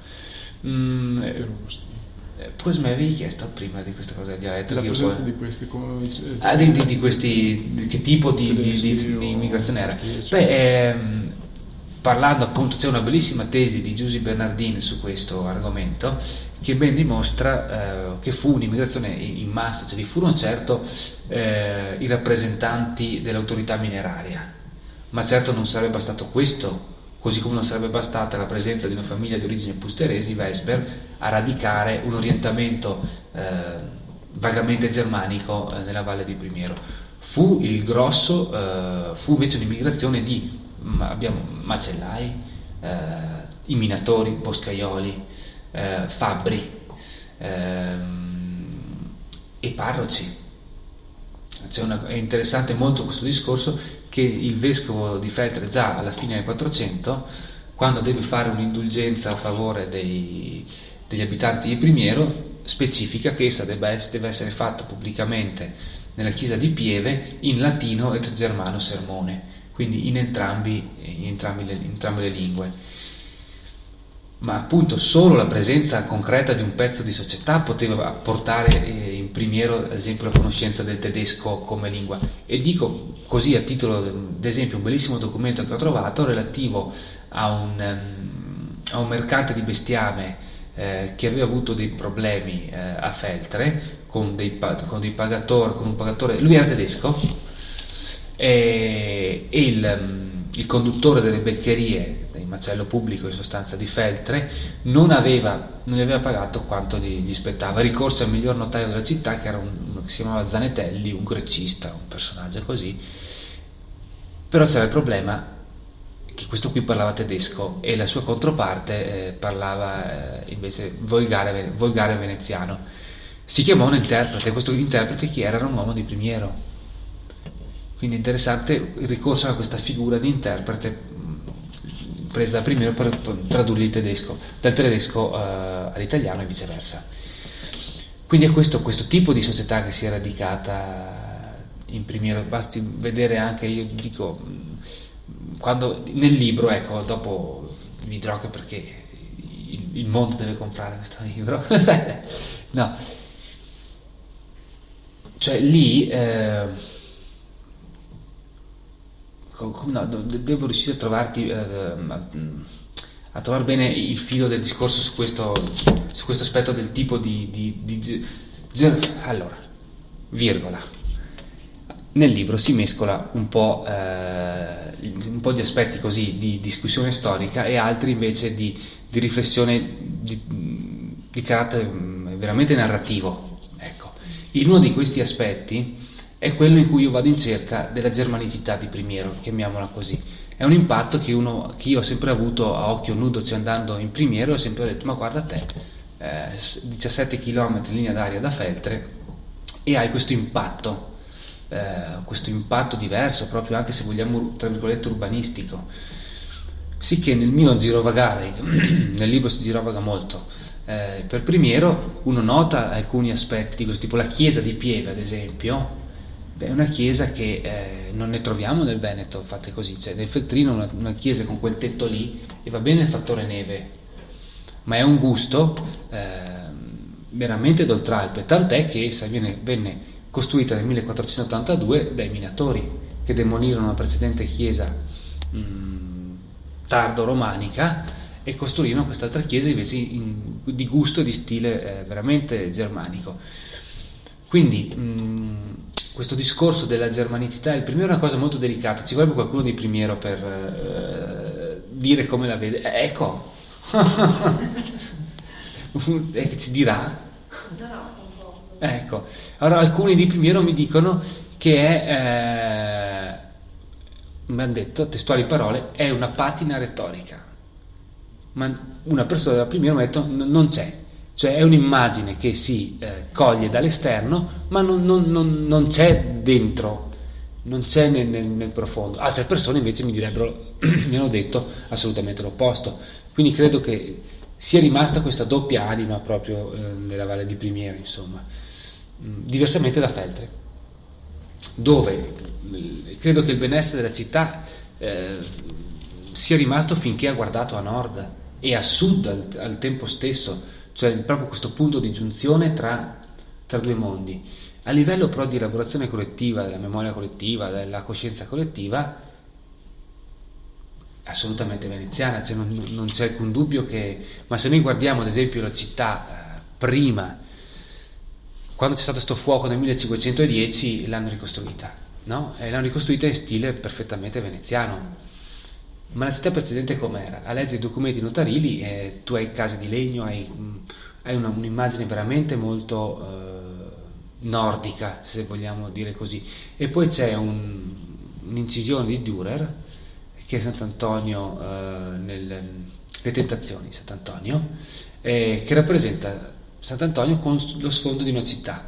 Speaker 5: Poi mi avevi chiesto prima di questa cosa del dialetto,
Speaker 4: la presenza di questi, come
Speaker 5: di questi, che tipo di immigrazione era? Parlando appunto, c'è una bellissima tesi di Giusy Bernardin su questo argomento che ben dimostra che fu un'immigrazione in massa, cioè furono certo i rappresentanti dell'autorità mineraria, ma certo non sarebbe bastato questo, così come non sarebbe bastata la presenza di una famiglia di origine pusteresi, Vesber, a radicare un orientamento vagamente germanico nella valle di Primiero. Fu invece un'immigrazione di abbiamo macellai, i minatori, boscaioli, fabbri e parroci. È interessante molto questo discorso che il vescovo di Feltre già alla fine del 400, quando deve fare un'indulgenza a favore degli abitanti di Primiero, specifica che essa deve essere fatta pubblicamente nella chiesa di Pieve in latino et germano sermone, quindi in entrambe le lingue. Ma appunto solo la presenza concreta di un pezzo di società poteva portare in Primiero, ad esempio, la conoscenza del tedesco come lingua. E dico così a titolo d'esempio un bellissimo documento che ho trovato relativo a un mercante di bestiame che aveva avuto dei problemi a Feltre con un pagatore, lui era tedesco, e il conduttore delle beccherie, del macello pubblico in sostanza di Feltre, non gli aveva pagato quanto gli spettava. Ricorso al miglior notaio della città, che era uno che si chiamava Zanetelli, un grecista, un personaggio così. Però c'era il problema che questo qui parlava tedesco e la sua controparte parlava invece volgare veneziano. Si chiamò un interprete, questo interprete chi era? Era un uomo di Primiero. Quindi interessante il ricorso a questa figura di interprete presa da Primiero per tradurre dal tedesco all'italiano e viceversa. Quindi è questo tipo di società che si è radicata in Primiero. Basti vedere anche, io dico, quando nel libro, ecco, dopo vi dirò anche perché il mondo deve comprare questo libro. No, cioè lì devo riuscire a trovare bene il filo del discorso su questo aspetto del tipo allora, virgola, nel libro si mescola un po' di aspetti così di discussione storica e altri invece di riflessione di carattere veramente narrativo, ecco. In uno di questi aspetti è quello in cui io vado in cerca della germanicità di Primiero, chiamiamola così. È un impatto che io ho sempre avuto a occhio nudo, cioè andando in Primiero ho sempre detto: ma guarda te, 17 km in linea d'aria da Feltre e hai questo impatto diverso, proprio anche se vogliamo tra virgolette urbanistico. Sì, che nel mio girovagare, nel libro si girovaga molto per Primiero, uno nota alcuni aspetti di questo tipo. La chiesa di Pieve, ad esempio, è una chiesa che non ne troviamo nel Veneto fatte così, cioè nel Feltrino una chiesa con quel tetto lì, e va bene il fattore neve, ma è un gusto veramente d'oltralpe, tant'è che essa venne costruita nel 1482 dai minatori che demolirono la precedente chiesa tardo romanica e costruirono quest'altra chiesa invece di gusto e di stile veramente germanico. Quindi questo discorso della germanicità, il Primiero è una cosa molto delicata, ci vorrebbe qualcuno di Primiero per dire come la vede. Ecco, Ci dirà? Ecco, allora alcuni di Primiero mi dicono che è, mi hanno detto, testuali parole, è una patina retorica. Ma una persona da Primiero mi ha detto non c'è, cioè è un'immagine che si coglie dall'esterno, ma non c'è dentro, non c'è nel profondo. Altre persone invece mi direbbero, mi hanno detto assolutamente l'opposto. Quindi credo che sia rimasta questa doppia anima proprio nella Valle di Primiero, insomma, diversamente da Feltre, dove credo che il benessere della città sia rimasto finché ha guardato a nord e a sud al tempo stesso, cioè proprio questo punto di giunzione tra due mondi. A livello però di elaborazione collettiva, della memoria collettiva, della coscienza collettiva, assolutamente veneziana, cioè non c'è alcun dubbio che... Ma se noi guardiamo ad esempio la città prima, quando c'è stato questo fuoco nel 1510, l'hanno ricostruita, no? E l'hanno ricostruita in stile perfettamente veneziano. Ma la città precedente com'era? A leggere i documenti notarili tu hai case di legno, hai un'immagine veramente molto nordica, se vogliamo dire così. E poi c'è un'incisione di Dürer, che è Sant'Antonio, le tentazioni di Sant'Antonio, che rappresenta Sant'Antonio con lo sfondo di una città.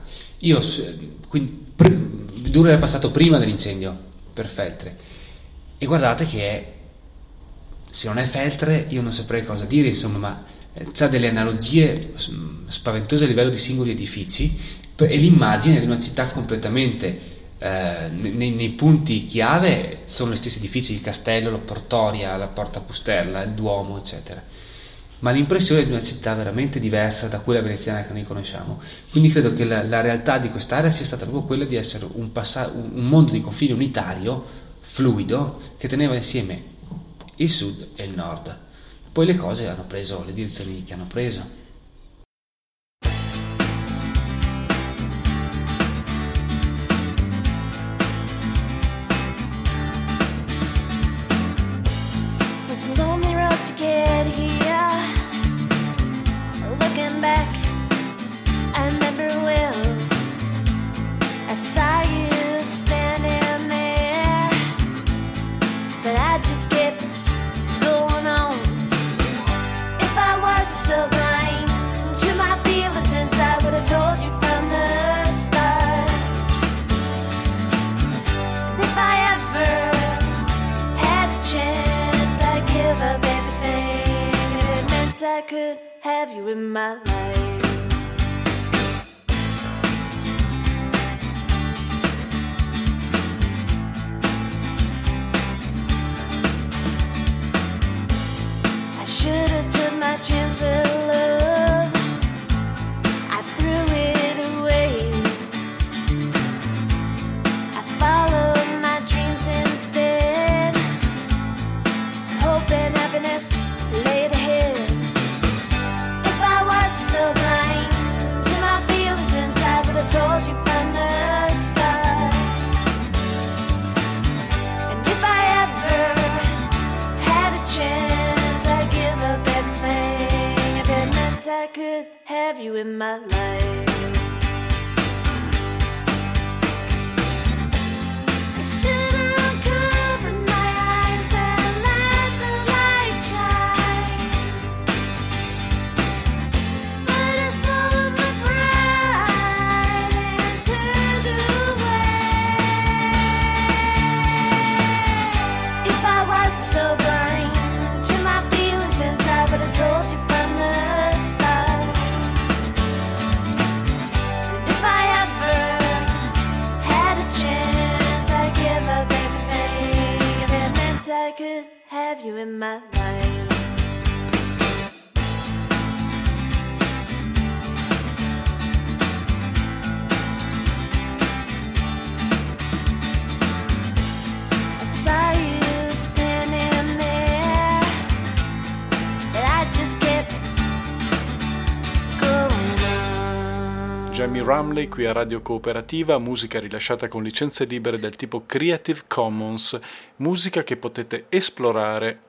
Speaker 5: Dürer è passato prima dell'incendio per Feltre, e guardate che se non è Feltre io non saprei cosa dire, insomma, ma c'ha delle analogie spaventose a livello di singoli edifici, e l'immagine di una città completamente nei punti chiave sono gli stessi edifici, il castello, la Portoria, la Porta Pusterla, il Duomo, eccetera, ma l'impressione è di una città veramente diversa da quella veneziana che noi conosciamo. Quindi credo che la realtà di quest'area sia stata proprio quella di essere un mondo di confini unitario, fluido, che teneva insieme il sud e il nord. Poi le cose hanno preso le direzioni che hanno preso.
Speaker 2: Was a lonely road to get here. Looking back, I remember well. I saw you standing there, but I just kept going on. If I was so blind to my feelings inside, would have told you from the start. And if I ever had a chance, I'd give up everything if it meant I could have you in my life. I should have took my chance with love. I threw it away. I followed my dreams instead, hoping happiness laid ahead. If I was so blind to my feelings inside, would have told you from the start. And if I ever had a chance, I'd give up everything if it meant I could have you in my life. I should've covered my eyes and let the light shine, but I swallowed my pride and turned away. If I was so blind to my feelings inside, would have told you from the start. And if I ever had a chance, I'd give up everything if it meant I could have you in my life. I saw you standing there, but I just kept going on.
Speaker 3: Jamie Ramley qui a Radio Cooperativa, musica rilasciata con licenze libere del tipo Creative Commons, musica che potete esplorare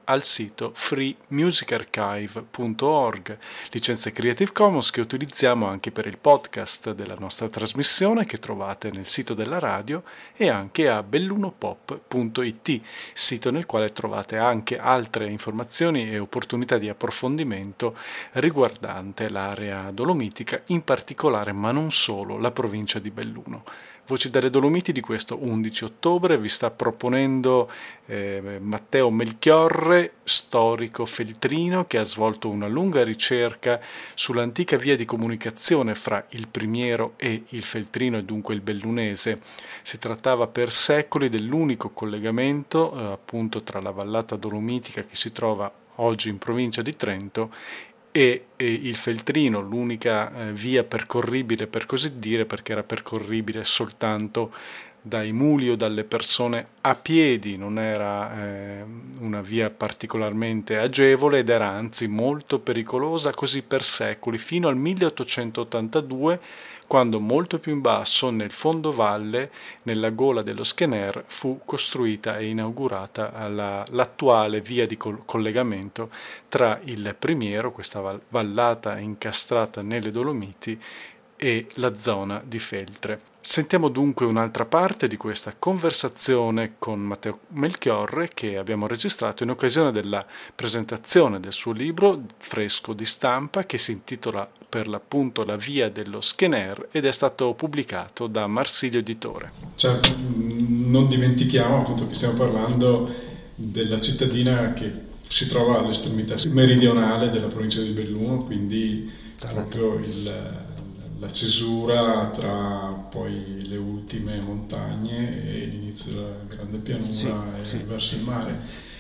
Speaker 3: al sito freemusicarchive.org, licenze Creative Commons che utilizziamo anche per il podcast della nostra trasmissione che trovate nel sito della radio e anche a bellunopop.it, sito nel quale trovate anche altre informazioni e opportunità di approfondimento riguardante l'area dolomitica, in particolare ma non solo la provincia di Belluno. Voci dalle Dolomiti di questo 11 ottobre vi sta proponendo Matteo Melchiorre, storico feltrino che ha svolto una lunga ricerca sull'antica via di comunicazione fra il Primiero e il Feltrino e dunque il Bellunese. Si trattava per secoli dell'unico collegamento appunto tra la vallata dolomitica che si trova oggi in provincia di Trento e il Feltrino, l'unica via percorribile per così dire, perché era percorribile soltanto dai muli o dalle persone a piedi, non era una via particolarmente agevole ed era anzi molto pericolosa, così per secoli, fino al 1882, quando molto più in basso, nel fondovalle, nella gola dello Schener, fu costruita e inaugurata l'attuale via di collegamento tra il Primiero, questa vallata incastrata nelle Dolomiti, e la zona di Feltre. Sentiamo dunque un'altra parte di questa conversazione con Matteo Melchiorre che abbiamo registrato in occasione della presentazione del suo libro fresco di stampa che si intitola per l'appunto La via dello Schener ed è stato pubblicato da Marsilio Editore.
Speaker 4: Certo, non dimentichiamo appunto che stiamo parlando della cittadina che si trova all'estremità meridionale della provincia di Belluno, quindi proprio la cesura tra poi le ultime montagne e l'inizio della grande pianura verso il mare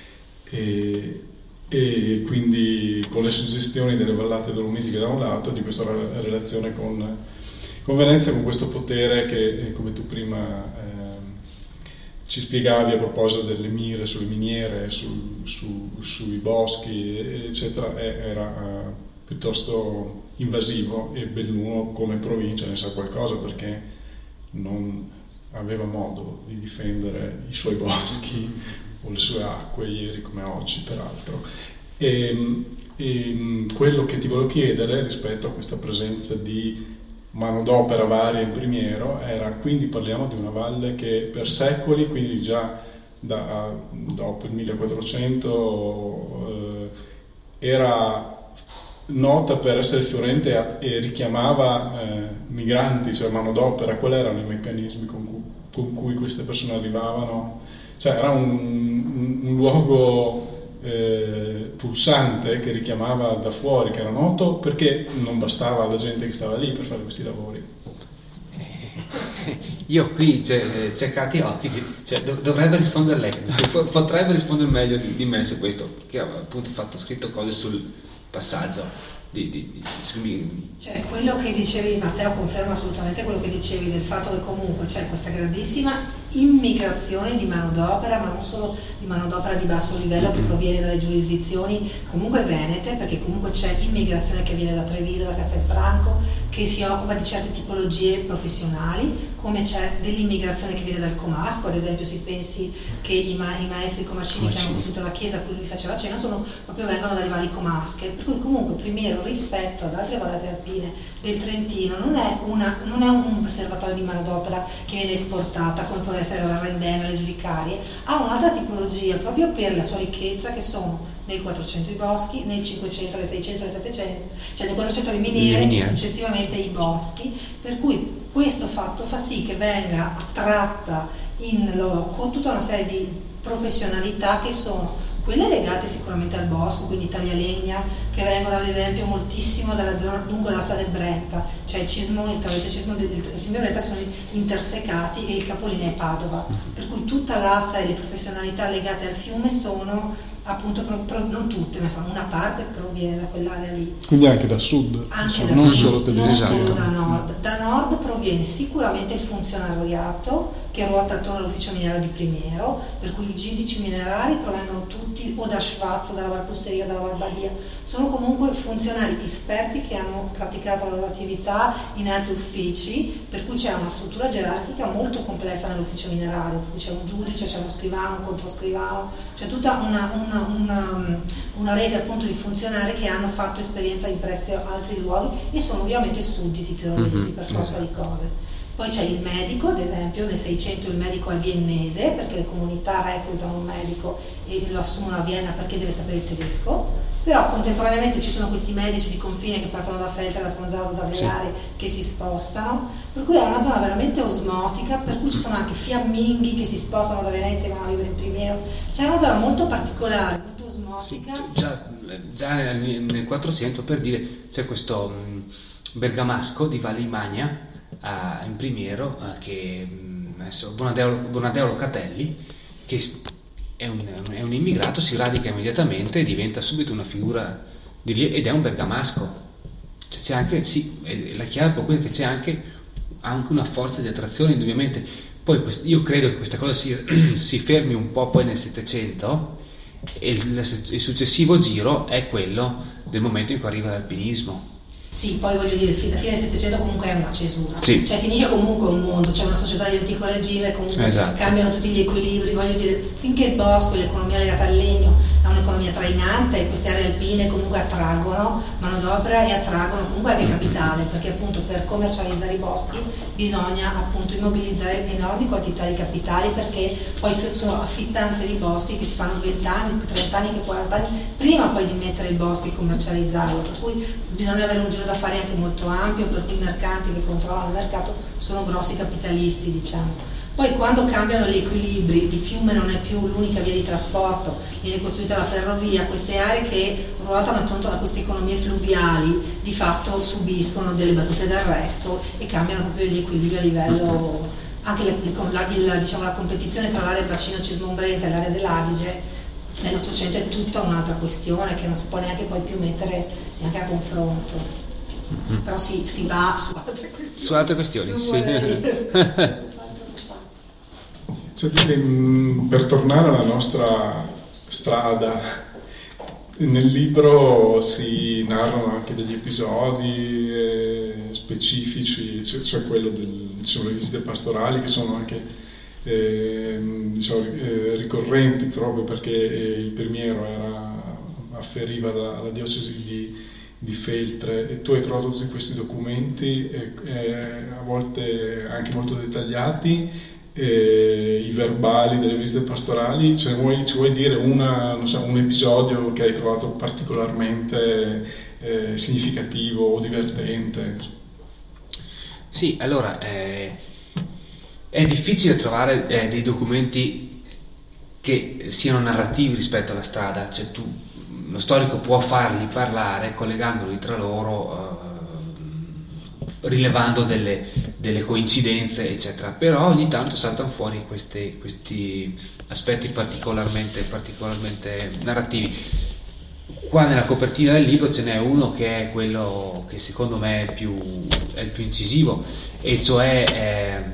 Speaker 4: e quindi con le suggestioni delle vallate dolomitiche da un lato e di questa relazione con Venezia, con questo potere che come tu prima ci spiegavi a proposito delle mire sulle miniere, sui boschi eccetera, era piuttosto invasivo e Belluno come provincia ne sa qualcosa perché non aveva modo di difendere i suoi boschi o le sue acque ieri come oggi peraltro e quello che ti volevo chiedere rispetto a questa presenza di manodopera varia in Primiero era, quindi parliamo di una valle che per secoli, quindi già dopo il 1400 era nota per essere fiorente e richiamava migranti, cioè manodopera. Quali erano i meccanismi con cui queste persone arrivavano? Cioè era un luogo pulsante che richiamava da fuori, che era noto perché non bastava la gente che stava lì per fare questi lavori.
Speaker 5: Io qui c'è Katia Occhi, dovrebbe rispondere lei, potrebbe rispondere meglio di me su questo, che ha appunto scritto cose sul passaggio
Speaker 7: cioè quello che dicevi Matteo conferma assolutamente quello che dicevi del fatto che comunque c'è questa grandissima immigrazione di manodopera, ma non solo di manodopera di basso livello che proviene dalle giurisdizioni comunque venete, perché comunque c'è immigrazione che viene da Treviso, da Castelfranco, che si occupa di certe tipologie professionali, come c'è dell'immigrazione che viene dal Comasco, ad esempio si pensi che i maestri comacini che hanno costruito la chiesa a cui lui faceva cena vengono dalle valli comasche, per cui comunque Primiero rispetto ad altre vallate alpine del Trentino non è un osservatorio di manodopera che viene esportata come può essere la Varrendena, le Giudicarie, ha un'altra tipologia proprio per la sua ricchezza, che sono nel 400 i boschi, nel 500, nel 600, nel 700, cioè nel 400 le miniere e successivamente i boschi, per cui questo fatto fa sì che venga attratta in loco tutta una serie di professionalità che sono quelle legate sicuramente al bosco, quindi taglialegna, che vengono ad esempio moltissimo dalla zona lungo la strada del Brenta, cioè il Cismone, il Tavolete Cismone del fiume Brenta sono intersecati e il capolinea è Padova, per cui tutta l'asta e le professionalità legate al fiume sono appunto, non tutte, ma insomma una parte proviene da quell'area lì.
Speaker 4: Quindi anche da sud,
Speaker 7: anche da
Speaker 4: non
Speaker 7: sud,
Speaker 4: solo
Speaker 7: non solo da nord. Da nord proviene sicuramente il funzionariato che ruota attorno all'ufficio minerario di Primiero, per cui i giudici minerari provengono tutti o da Schwaz o dalla Valposteria o dalla Valbadia, sono comunque funzionari esperti che hanno praticato la loro attività in altri uffici, per cui c'è una struttura gerarchica molto complessa nell'ufficio minerario, per cui c'è un giudice, c'è uno scrivano, un controscrivano, c'è tutta una rete appunto di funzionari che hanno fatto esperienza in presso altri luoghi e sono ovviamente sudditi tirolesi per forza di cose. Poi c'è il medico, ad esempio nel 600 il medico è viennese perché le comunità reclutano un medico e lo assumono a Vienna perché deve sapere il tedesco, però contemporaneamente ci sono questi medici di confine che partono da Feltre, da Fonzaso, da Vleare, che si spostano, per cui è una zona veramente osmotica, per cui ci sono anche fiamminghi che si spostano da Venezia e vanno a vivere in Primiero, c'è una zona molto particolare, molto osmotica.
Speaker 5: Già nel 400, per dire, c'è questo bergamasco di Valle Imagna in Primiero, che Bonadeo Locatelli, che è un immigrato, si radica immediatamente e diventa subito una figura di lì, ed è un bergamasco. Cioè, c'è anche, sì, la chiave è proprio che c'è anche una forza di attrazione, indubbiamente. Poi io credo che questa cosa si fermi un po' poi nel 700, e il successivo giro è quello del momento in cui arriva l'alpinismo.
Speaker 7: Sì, poi voglio dire, la fine del Settecento comunque è una cesura,
Speaker 5: sì.
Speaker 7: Cioè finisce comunque un mondo, c'è una società di antico regime, comunque cambiano tutti gli equilibri, voglio dire, finché il bosco e l'economia legata al legno è un'economia trainante e queste aree alpine comunque attraggono manodopera e attraggono comunque anche capitale, perché appunto per commercializzare i boschi bisogna appunto immobilizzare enormi quantità di capitali, perché poi sono affittanze di boschi che si fanno 20 anni, 30 anni, 40 anni prima poi di mettere il bosco e commercializzarlo, per cui bisogna avere un giro d'affari anche molto ampio, per cui i mercanti che controllano il mercato sono grossi capitalisti, diciamo. Poi quando cambiano gli equilibri, il fiume non è più l'unica via di trasporto, viene costruita la ferrovia, queste aree che ruotano attorno a queste economie fluviali di fatto subiscono delle battute d'arresto e cambiano proprio gli equilibri a livello, anche diciamo, la competizione tra l'area bacino cismombrente e l'area dell'Adige nell'Ottocento è tutta un'altra questione che non si può neanche poi più mettere neanche a confronto. Però si va su altre questioni.
Speaker 5: Su altre questioni, sì.
Speaker 4: Cioè, per tornare alla nostra strada, nel libro si narrano anche degli episodi specifici, cioè quello delle visite pastorali che sono anche ricorrenti proprio perché il Primiero afferiva alla diocesi di Feltre, e tu hai trovato tutti questi documenti a volte anche molto dettagliati, i verbali delle visite pastorali. Ci vuoi dire un episodio che hai trovato particolarmente significativo o divertente?
Speaker 5: Sì, allora è difficile trovare dei documenti che siano narrativi rispetto alla strada, cioè lo storico può farli parlare collegandoli tra loro, rilevando delle coincidenze eccetera, però ogni tanto saltano fuori questi aspetti particolarmente narrativi. Qua nella copertina del libro ce n'è uno che è quello che secondo me è il più incisivo, e cioè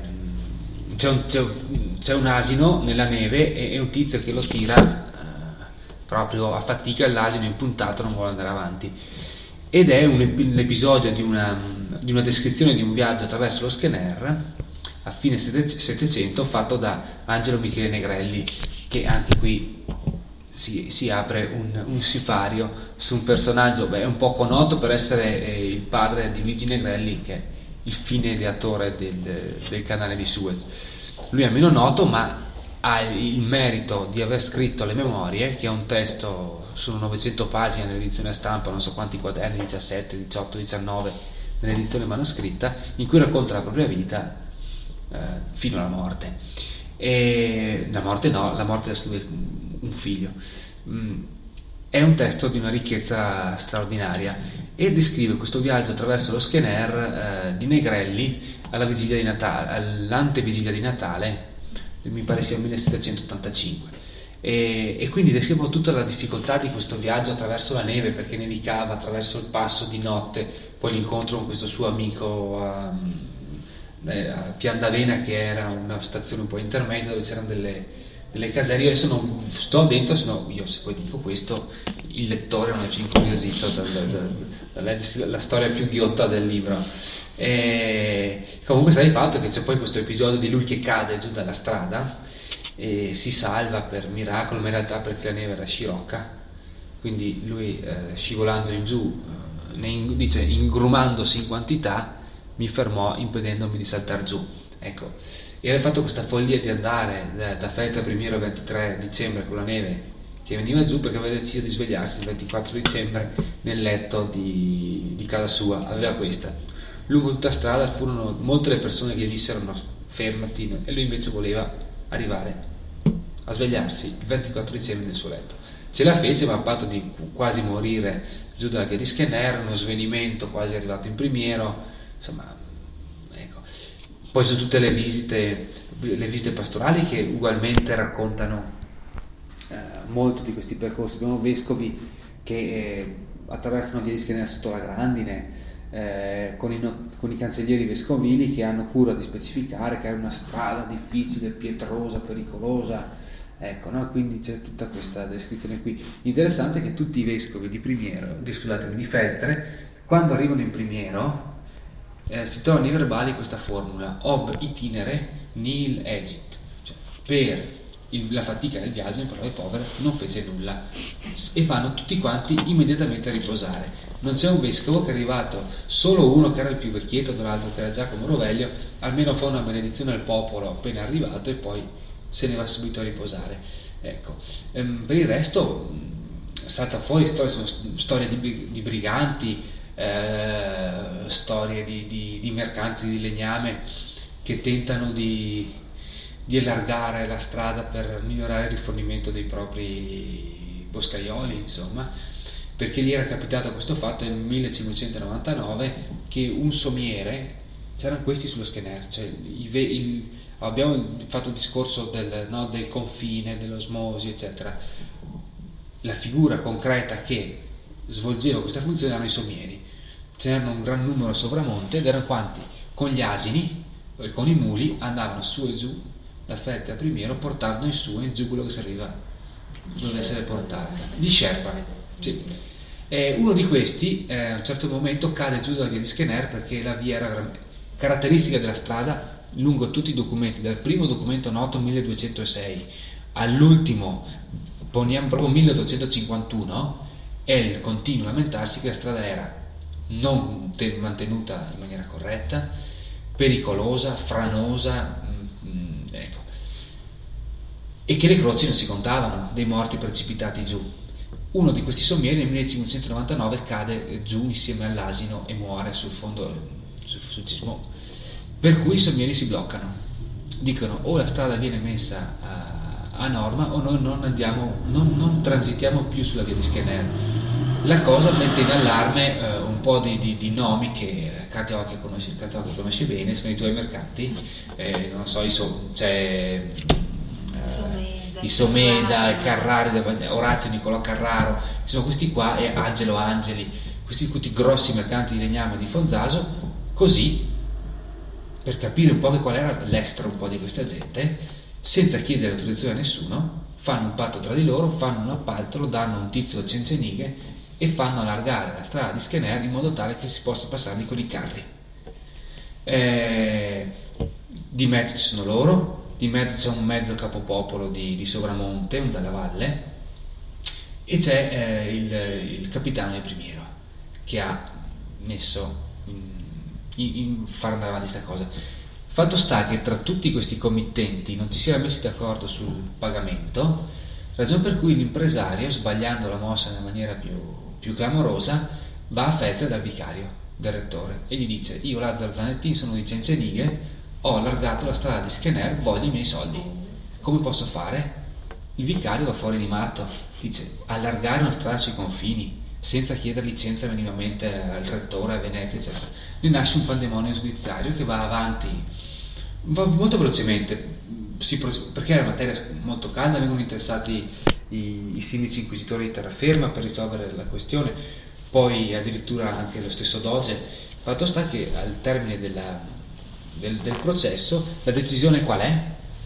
Speaker 5: c'è un asino nella neve e un tizio che lo tira proprio a fatica, l'asino impuntato non vuole andare avanti, ed è l'episodio di una descrizione di un viaggio attraverso lo Skener a fine Settecento fatto da Angelo Michele Negrelli, che anche qui si apre un sipario su un personaggio un poco noto per essere il padre di Luigi Negrelli, che è il fine ideatore del canale di Suez. Lui è meno noto, ma ha il merito di aver scritto le memorie, che è un testo, sono 900 pagine nell'edizione a stampa, non so quanti quaderni, 17, 18, 19 nell'edizione manoscritta, in cui racconta la propria vita fino alla morte. E la morte la scrive un figlio. È un testo di una ricchezza straordinaria e descrive questo viaggio attraverso lo Skener di Negrelli alla vigilia di Natale, all'antevigilia di Natale, mi pare sia 1785, e quindi descrivo tutta la difficoltà di questo viaggio attraverso la neve, perché nevicava, attraverso il passo di notte, poi l'incontro con questo suo amico a Piandavena, che era una stazione un po' intermedia dove c'erano delle caserie. Io adesso non sto dentro, sennò io, se poi dico questo, il lettore non è più incuriosito dalla storia più ghiotta del libro. E comunque sai il fatto che c'è poi questo episodio di lui che cade giù dalla strada e si salva per miracolo, ma in realtà perché la neve era scirocca, quindi lui scivolando in giù, dice, ingrumandosi in quantità, mi fermò impedendomi di saltare giù, ecco. E aveva fatto questa follia di andare da Feltre Primiero il 23 dicembre con la neve che veniva giù, perché aveva deciso di svegliarsi il 24 dicembre nel letto di casa sua. Aveva questa. Lungo tutta la strada furono molte le persone che gli dissero no, fermati, e lui invece voleva arrivare a svegliarsi il 24 dicembre nel suo letto. Ce la fece, ma a patto di quasi morire giù dalla via di Schener, uno svenimento quasi arrivato in Primiero, insomma. Poi su tutte le visite pastorali che ugualmente raccontano molto di questi percorsi. Abbiamo vescovi che attraversano via di Schener sotto la grandine, con i cancellieri vescovili che hanno cura di specificare che è una strada difficile, pietrosa, pericolosa, ecco, no? Quindi c'è tutta questa descrizione qui. Interessante è che tutti i vescovi di Feltre, quando arrivano in Primiero, si trovano nei verbali questa formula: ob itinere nihil egit, cioè per la fatica del viaggio in parole povere non fece nulla, e vanno tutti quanti immediatamente a riposare. Non c'è un vescovo che è arrivato, solo uno che era il più vecchietto, l'altro che era Giacomo Roveglio, almeno fa una benedizione al popolo appena arrivato e poi se ne va subito a riposare, ecco. Per il resto salta fuori storie di briganti, storie di mercanti di legname che tentano di allargare la strada per migliorare il rifornimento dei propri boscaioli, insomma, perché lì era capitato questo fatto nel 1599 che un sommiere, c'erano questi sullo Schener, cioè abbiamo fatto il discorso del confine, dell'osmosi, eccetera. La figura concreta che svolgeva questa funzione erano i sommieri. C'erano un gran numero sovramonte ed erano quanti con gli asini e con i muli andavano su e giù da Feltre a Primiero, portando in su e in giù quello che serviva, doveva essere portato, di Sherpa, sì. Uno di questi a un certo momento cade giù dalla via di Schener, perché la via era caratteristica della strada lungo tutti i documenti, dal primo documento noto 1206 all'ultimo, poniamo proprio 1851, è il continuo lamentarsi che la strada era non mantenuta in maniera corretta, pericolosa, franosa, ecco, e che le croci non si contavano, dei morti precipitati giù. Uno di questi sommieri nel 1599 cade giù insieme all'asino e muore sul cismo, per cui i sommieri si bloccano, dicono o la strada viene messa a norma o noi non transitiamo più sulla via di Schener. La cosa mette in allarme un po' di nomi che Cateocchi conosce bene, sono i tuoi mercanti, non so, c'è Isomeda, Carrari, Orazio Nicolò Carraro, sono questi qua, e Angelo Angeli, questi tutti grossi mercanti di legname di Fonzaso, così per capire un po' qual era l'estero un po' di questa gente, senza chiedere autorizzazione a nessuno, fanno un patto tra di loro, fanno un appalto, lo danno a un tizio da Cencenighe e fanno allargare la strada di Schener in modo tale che si possa passarli con i carri. Di mezzo ci sono loro, di mezzo c'è un mezzo capopopolo di Sovramonte, un dalla valle, e c'è il capitano del Primiero che ha messo in far andare avanti questa cosa. Fatto sta che tra tutti questi committenti non ci si era messi d'accordo sul pagamento, ragione per cui l'impresario, sbagliando la mossa nella maniera più clamorosa, va a Feltre dal vicario, del rettore, e gli dice: io Lazzaro Zanettin sono di Cencenighe, ho allargato la strada di Schener, voglio i miei soldi, come posso fare? Il vicario va fuori di matto, dice: allargare una strada sui confini senza chiedere licenza minimamente al rettore a Venezia, eccetera. Ne nasce un pandemonio giudiziario che va avanti, va molto velocemente, perché è una materia molto calda, vengono interessati i sindaci inquisitori di terraferma per risolvere la questione, poi addirittura anche lo stesso Doge. Fatto sta che al termine del processo. La decisione qual è?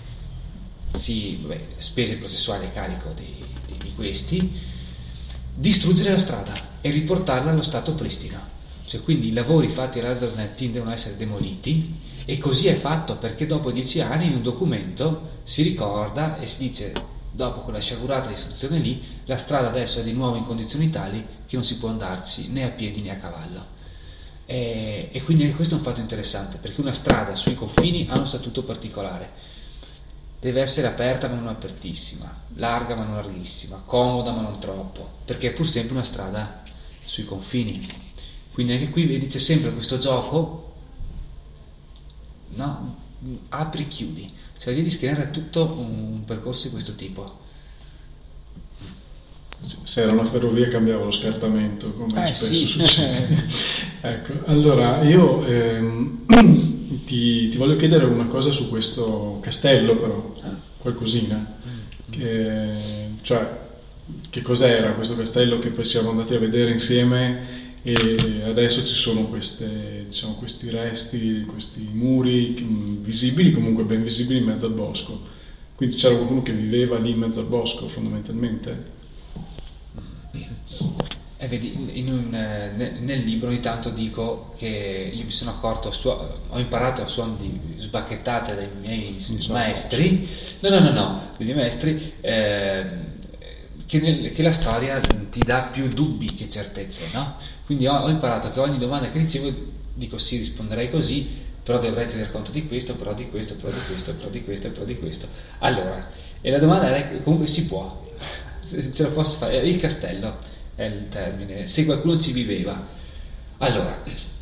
Speaker 5: Spese processuali a carico di questi, distruggere la strada e riportarla allo stato pristino. Cioè, quindi i lavori fatti a Lazarus Team devono essere demoliti, e così è fatto, perché dopo 10 anni in un documento si ricorda e si dice, dopo quella sciagurata distruzione lì, la strada adesso è di nuovo in condizioni tali che non si può andarci né a piedi né a cavallo. E quindi anche questo è un fatto interessante, perché una strada sui confini ha uno statuto particolare. Deve essere aperta ma non apertissima, larga ma non larghissima, comoda ma non troppo, perché è pur sempre una strada sui confini. Quindi anche qui vedi, c'è sempre questo gioco, no? Apri, chiudi. Cioè la via di Skinner è tutto un percorso di questo tipo.
Speaker 4: Se era una ferrovia cambiava lo scartamento, come spesso
Speaker 5: sì.
Speaker 4: succede. Ecco, allora io ti voglio chiedere una cosa su questo castello, però qualcosina. Cioè, che cos'era questo castello che poi siamo andati a vedere insieme, e adesso ci sono questi resti, questi muri visibili, comunque ben visibili, in mezzo al bosco. Quindi c'era qualcuno che viveva lì in mezzo al bosco, fondamentalmente.
Speaker 5: Vedi, nel libro ogni tanto dico che io mi sono accorto, ho imparato a suon di sbacchettate dai miei maestri, dei miei maestri, che la storia ti dà più dubbi che certezze, no? Quindi ho imparato che ogni domanda che ricevo dico sì, risponderei così, però dovrei tener conto di questo, però di questo, però di questo, però di questo, però di questo. Allora, e la domanda è comunque si può, ce la posso fare. Il castello è il termine, se qualcuno ci viveva. Allora,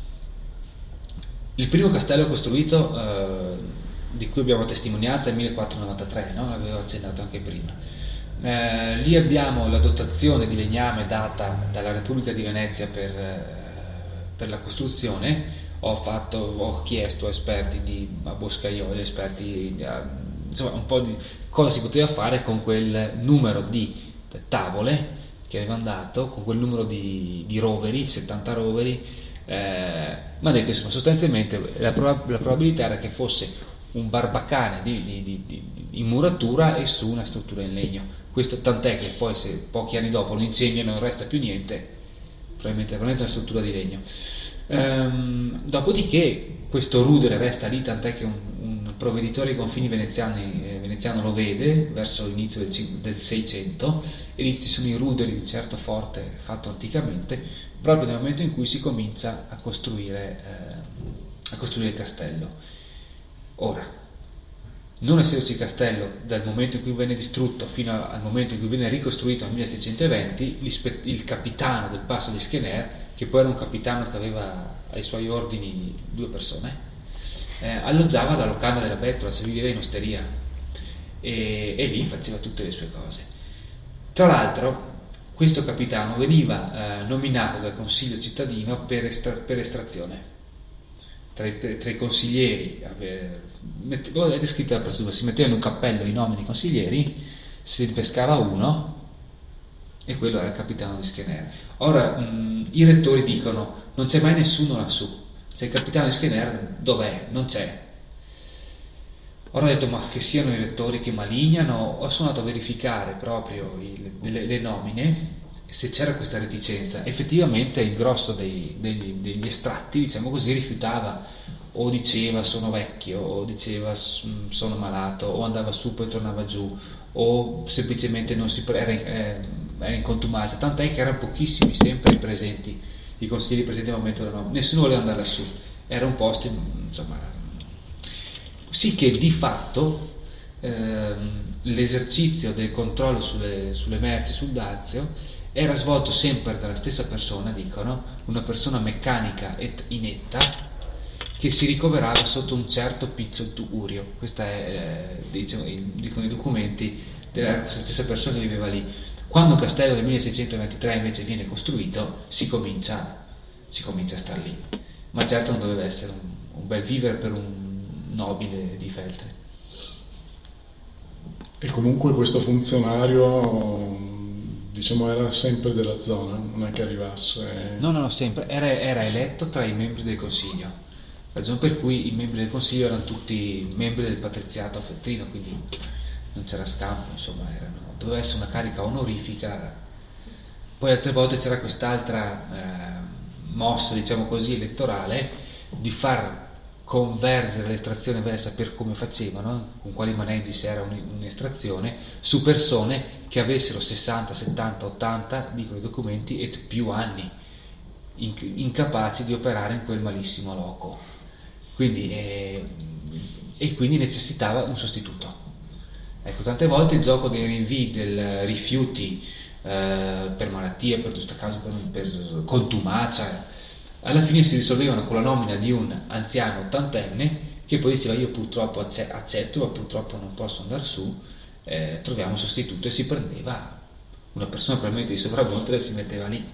Speaker 5: il primo castello costruito, di cui abbiamo testimonianza, è il 1493, no? L'avevo accennato anche prima. Lì abbiamo la dotazione di legname data dalla Repubblica di Venezia per la costruzione. Ho chiesto a esperti a boscaioli, insomma, un po' di cosa si poteva fare con quel numero di tavole che avevano dato, con quel numero di roveri, 70 roveri. Mi ha detto, insomma, sostanzialmente la probabilità era che fosse un barbacane in muratura e su una struttura in legno. Questo tant'è che poi, se pochi anni dopo lo incendiano e non resta più niente, probabilmente una struttura di legno. Dopodiché questo rudere resta lì, tant'è che un provveditore ai confini veneziano lo vede verso l'inizio del 600 e dice: ci sono i ruderi di certo forte fatto anticamente, proprio nel momento in cui si comincia a costruire il castello. Ora, non esserci castello dal momento in cui venne distrutto fino al momento in cui venne ricostruito nel 1620, il capitano del passo di Skener, che poi era un capitano che aveva ai suoi ordini 2 persone, alloggiava la locanda della Bettola, cioè viveva in osteria e lì faceva tutte le sue cose. Tra l'altro questo capitano veniva nominato dal consiglio cittadino per estrazione. Tra i consiglieri è descritta la procedura: si metteva in un cappello i nomi dei consiglieri, si pescava uno e quello era il capitano di Skener. Ora i rettori dicono: non c'è mai nessuno lassù, se il capitano di Skener dov'è? Non c'è. Ora ho detto: ma che siano i rettori che malignano? Sono andato a verificare proprio le nomine, se c'era questa reticenza. Effettivamente il grosso degli estratti, diciamo così, rifiutava, o diceva sono vecchio, o diceva sono malato, o andava su poi tornava giù, o semplicemente non era in contumacia, tant'è che erano pochissimi sempre i presenti, i consiglieri presenti al momento della nomina, nessuno voleva andare lassù, era un posto, insomma, sì che di fatto l'esercizio del controllo sulle merci, sul dazio, era svolto sempre dalla stessa persona, dicono, una persona meccanica ed inetta, che si ricoverava sotto un certo pizzo tugurio. Questa è, dicono i documenti, della questa stessa persona che viveva lì. Quando il castello del 1623 invece viene costruito, si comincia a star lì. Ma certo non doveva essere un bel vivere per un nobile di Feltre.
Speaker 4: E comunque questo funzionario, diciamo, era sempre della zona, non è che arrivasse...
Speaker 5: No, sempre, era eletto tra i membri del consiglio. ragione per cui i membri del consiglio erano tutti membri del patriziato feltrino, quindi non c'era scampo, insomma, doveva essere una carica onorifica. Poi altre volte c'era quest'altra mossa, diciamo così, elettorale, di far convergere l'estrazione, vai a sapere come facevano, con quali maneggi, se era un'estrazione, su persone che avessero 60, 70, 80, dicono i documenti, e più anni, incapaci di operare in quel malissimo loco. Quindi, e quindi necessitava un sostituto. Ecco, tante volte il gioco dei rinvii, del rifiuti per malattia, per giusta causa, per contumacia, alla fine si risolvevano con la nomina di un anziano ottantenne che poi diceva: io purtroppo accetto, ma purtroppo non posso andare su, troviamo un sostituto, e si prendeva una persona probabilmente di sopravvolta e si metteva lì.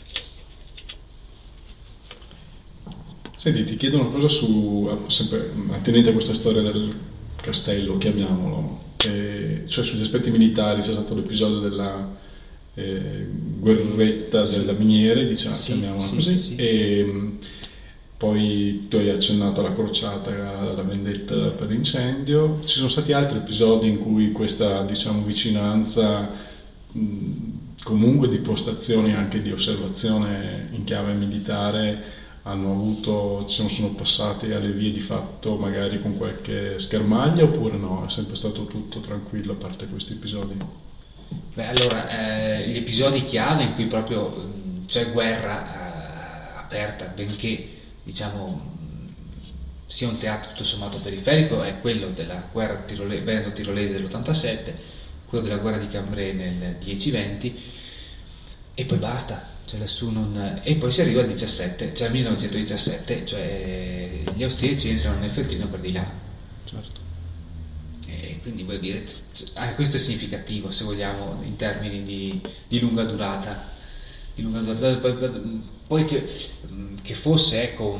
Speaker 4: Senti, ti chiedo una cosa sempre attenente a questa storia del castello, chiamiamolo, cioè sugli aspetti militari. C'è stato l'episodio della guerretta delle miniere, diciamo, chiamiamola così, sì. E poi tu hai accennato alla crociata, alla vendetta per l'incendio. Ci sono stati altri episodi in cui questa, diciamo, vicinanza, comunque di postazioni anche di osservazione in chiave militare, sono passati alle vie di fatto, magari con qualche schermaglia, oppure no? È sempre stato tutto tranquillo a parte questi episodi?
Speaker 5: Beh, allora, gli episodi chiave in cui proprio c'è guerra aperta, benché, diciamo, sia un teatro tutto sommato periferico, è quello della guerra veneto-tirolese dell'87, quello della guerra di Cambrai nel 10-20, e poi basta. Cioè e poi si arriva al 17, cioè al 1917, cioè gli austriaci entrano nel Feltrino per di là.
Speaker 4: Certo.
Speaker 5: E quindi vuol dire, anche questo è significativo, se vogliamo, in termini di lunga durata. Poi che fosse, ecco,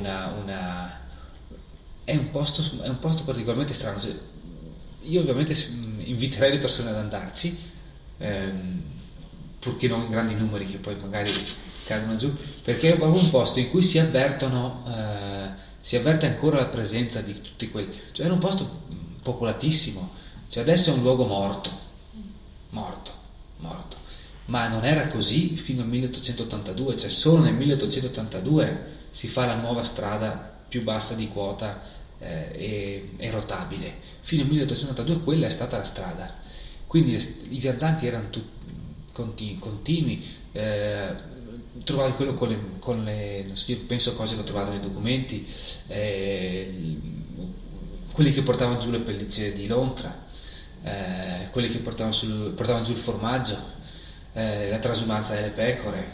Speaker 5: è un posto particolarmente strano. Cioè, io ovviamente inviterei le persone ad andarci, purché non in grandi numeri che poi magari cadono giù, perché è proprio un posto in cui si avverte ancora la presenza di tutti quelli, cioè era un posto popolatissimo, cioè adesso è un luogo morto, ma non era così fino al 1882, cioè solo nel 1882 si fa la nuova strada più bassa di quota e rotabile. Fino al 1882 quella è stata la strada, quindi i viandanti erano tutti continui, trovavi quello con le non so, io penso a cose che ho trovato nei documenti, quelli che portavano giù le pellicce di lontra, quelli che portavano giù il formaggio, la trasumanza delle pecore,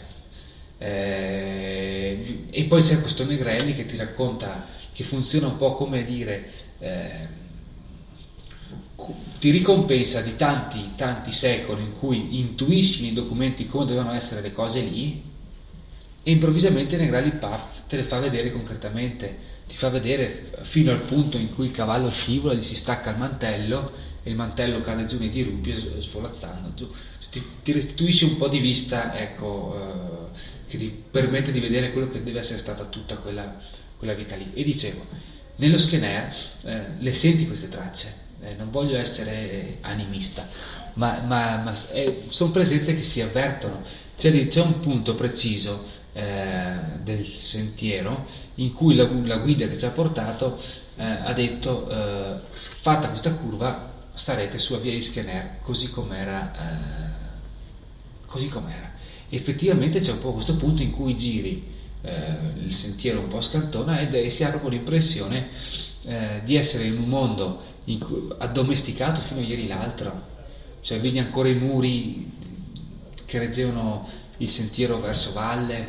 Speaker 5: e poi c'è questo Negrelli che ti racconta, che funziona un po' come dire, ti ricompensa di tanti secoli in cui intuisci nei documenti come dovevano essere le cose lì, e improvvisamente Negrelli te le fa vedere concretamente, ti fa vedere fino al punto in cui il cavallo scivola, gli si stacca il mantello e il mantello cade giù nei dirupi, svolazzando giù. Ti restituisce un po' di vista, ecco, che ti permette di vedere quello che deve essere stata tutta quella vita lì. E dicevo, nello Skener le senti queste tracce. Non voglio essere animista, ma sono presenze che si avvertono. C'è un punto preciso del sentiero in cui la guida che ci ha portato ha detto: fatta questa curva sarete sulla via di Skener così com'era. Effettivamente c'è un po' questo punto in cui giri il sentiero un po' scantona e si ha proprio l'impressione di essere in un mondo addomesticato fino a ieri l'altro, cioè vedi ancora i muri che reggevano il sentiero verso valle,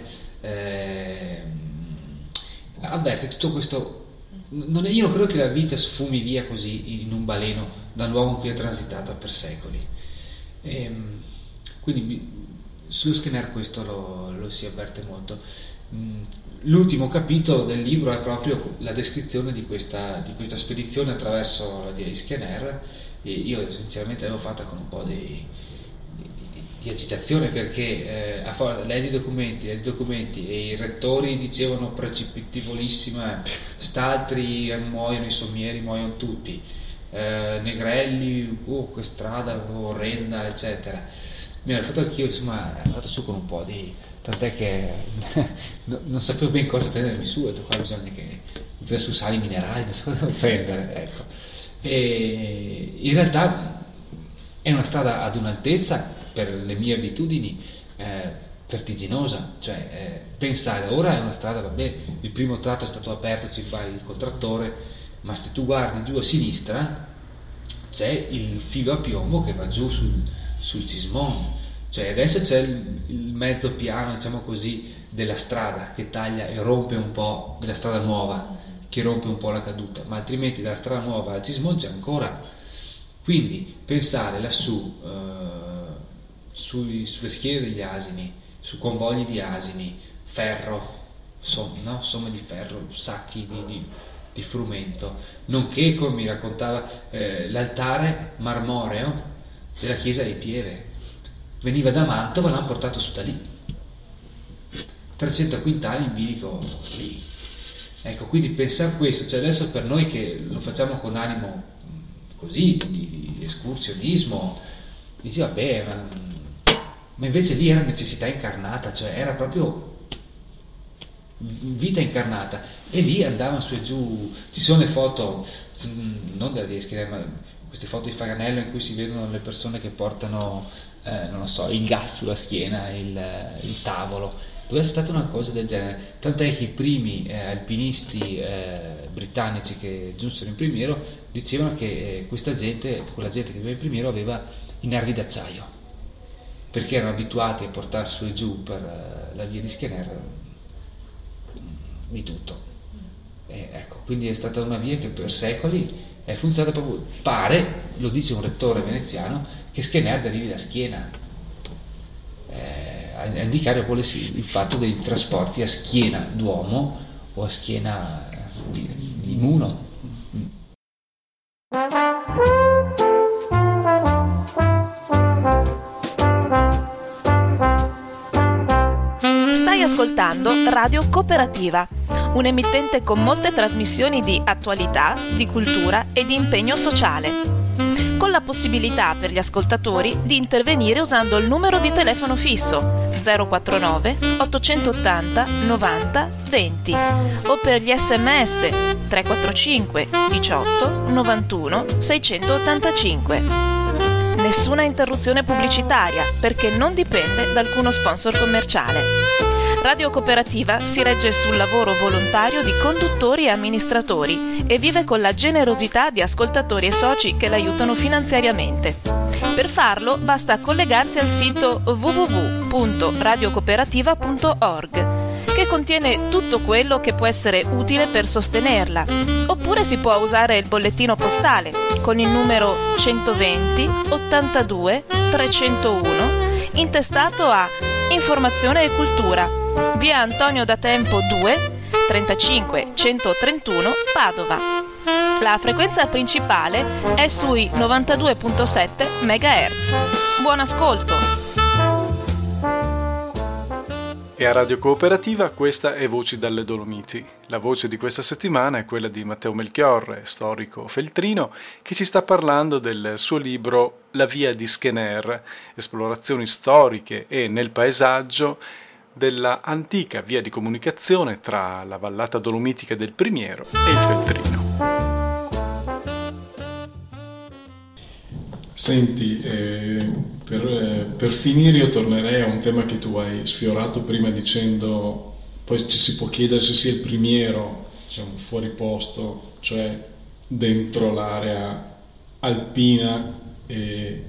Speaker 5: avverte tutto questo. Io non credo che la vita sfumi via così in un baleno da un luogo in cui è transitata per secoli, quindi sullo Skener questo lo si avverte molto. L'ultimo capitolo del libro è proprio la descrizione di questa spedizione attraverso la via di Skener, e io sinceramente l'avevo fatta con un po' di agitazione, perché leggi i documenti e i rettori dicevano precipitivolissima, st'altri muoiono, i sommieri muoiono tutti, Negrelli, che strada orrenda, eccetera. Mi ero fatto anch'io, insomma, ero andato su con un po' di... tant'è che non sapevo ben cosa prendermi su, ho detto qua bisogna che mi prenda su sali minerali, non so cosa prendere, ecco. E in realtà è una strada ad un'altezza, per le mie abitudini, vertiginosa, cioè pensare, ora è una strada, vabbè, il primo tratto è stato aperto, ci fa il trattore, ma se tu guardi giù a sinistra c'è il filo a piombo che va giù sul Cismone, cioè adesso c'è il mezzo piano, diciamo così, della strada che taglia e rompe un po', della strada nuova che rompe un po' la caduta, ma altrimenti dalla strada nuova al Cismone c'è ancora. Quindi pensare lassù sulle schiere degli asini, su convogli di asini, ferro, somme di ferro, sacchi di frumento, nonché, come mi raccontava, l'altare marmoreo della chiesa di Pieve veniva da Mantova, l'hanno portato su da lì, 300 quintali in bilico lì. Ecco, quindi pensare questo, cioè adesso per noi che lo facciamo con animo così di escursionismo, dici vabbè, ma invece lì era necessità incarnata, cioè era proprio vita incarnata, e lì andavano su e giù. Ci sono le foto, non della Deschine, ma queste foto di Faganello in cui si vedono le persone che portano non lo so, il gas sulla schiena, il tavolo. Dove è stata una cosa del genere, tant'è che i primi alpinisti britannici che giunsero in Primiero dicevano che quella gente che viveva in Primiero aveva i nervi d'acciaio, perché erano abituati a portare su e giù per la via di Skener di tutto. E ecco, quindi è stata una via che per secoli è funzionata proprio, pare, lo dice un rettore veneziano, che Skener derivi da schiena, a indicare poi il fatto dei trasporti a schiena d'uomo o a schiena di mulo.
Speaker 6: Stai ascoltando Radio Cooperativa, un'emittente con molte trasmissioni di attualità, di cultura e di impegno sociale, con la possibilità per gli ascoltatori di intervenire usando il numero di telefono fisso 049 880 90 20 o per gli SMS 345 18 91 685. Nessuna interruzione pubblicitaria, perché non dipende da alcuno sponsor commerciale. Radio Cooperativa si regge sul lavoro volontario di conduttori e amministratori e vive con la generosità di ascoltatori e soci che l'aiutano finanziariamente. Per farlo basta collegarsi al sito www.radiocooperativa.org, che contiene tutto quello che può essere utile per sostenerla, oppure si può usare il bollettino postale con il numero 120 82 301 intestato a Informazione e Cultura, via Antonio da Tempo 2 35 131 Padova. La frequenza principale è sui 92.7 MHz. Buon ascolto!
Speaker 3: E a Radio Cooperativa questa è Voci dalle Dolomiti. La voce di questa settimana è quella di Matteo Melchiorre, storico feltrino, che ci sta parlando del suo libro La via di Skener, esplorazioni storiche e nel paesaggio della antica via di comunicazione tra la vallata dolomitica del Primiero e il Feltrino.
Speaker 4: Senti, per finire io tornerei a un tema che tu hai sfiorato prima dicendo, poi ci si può chiedere se sia il Primiero, diciamo, fuori posto, cioè dentro l'area alpina e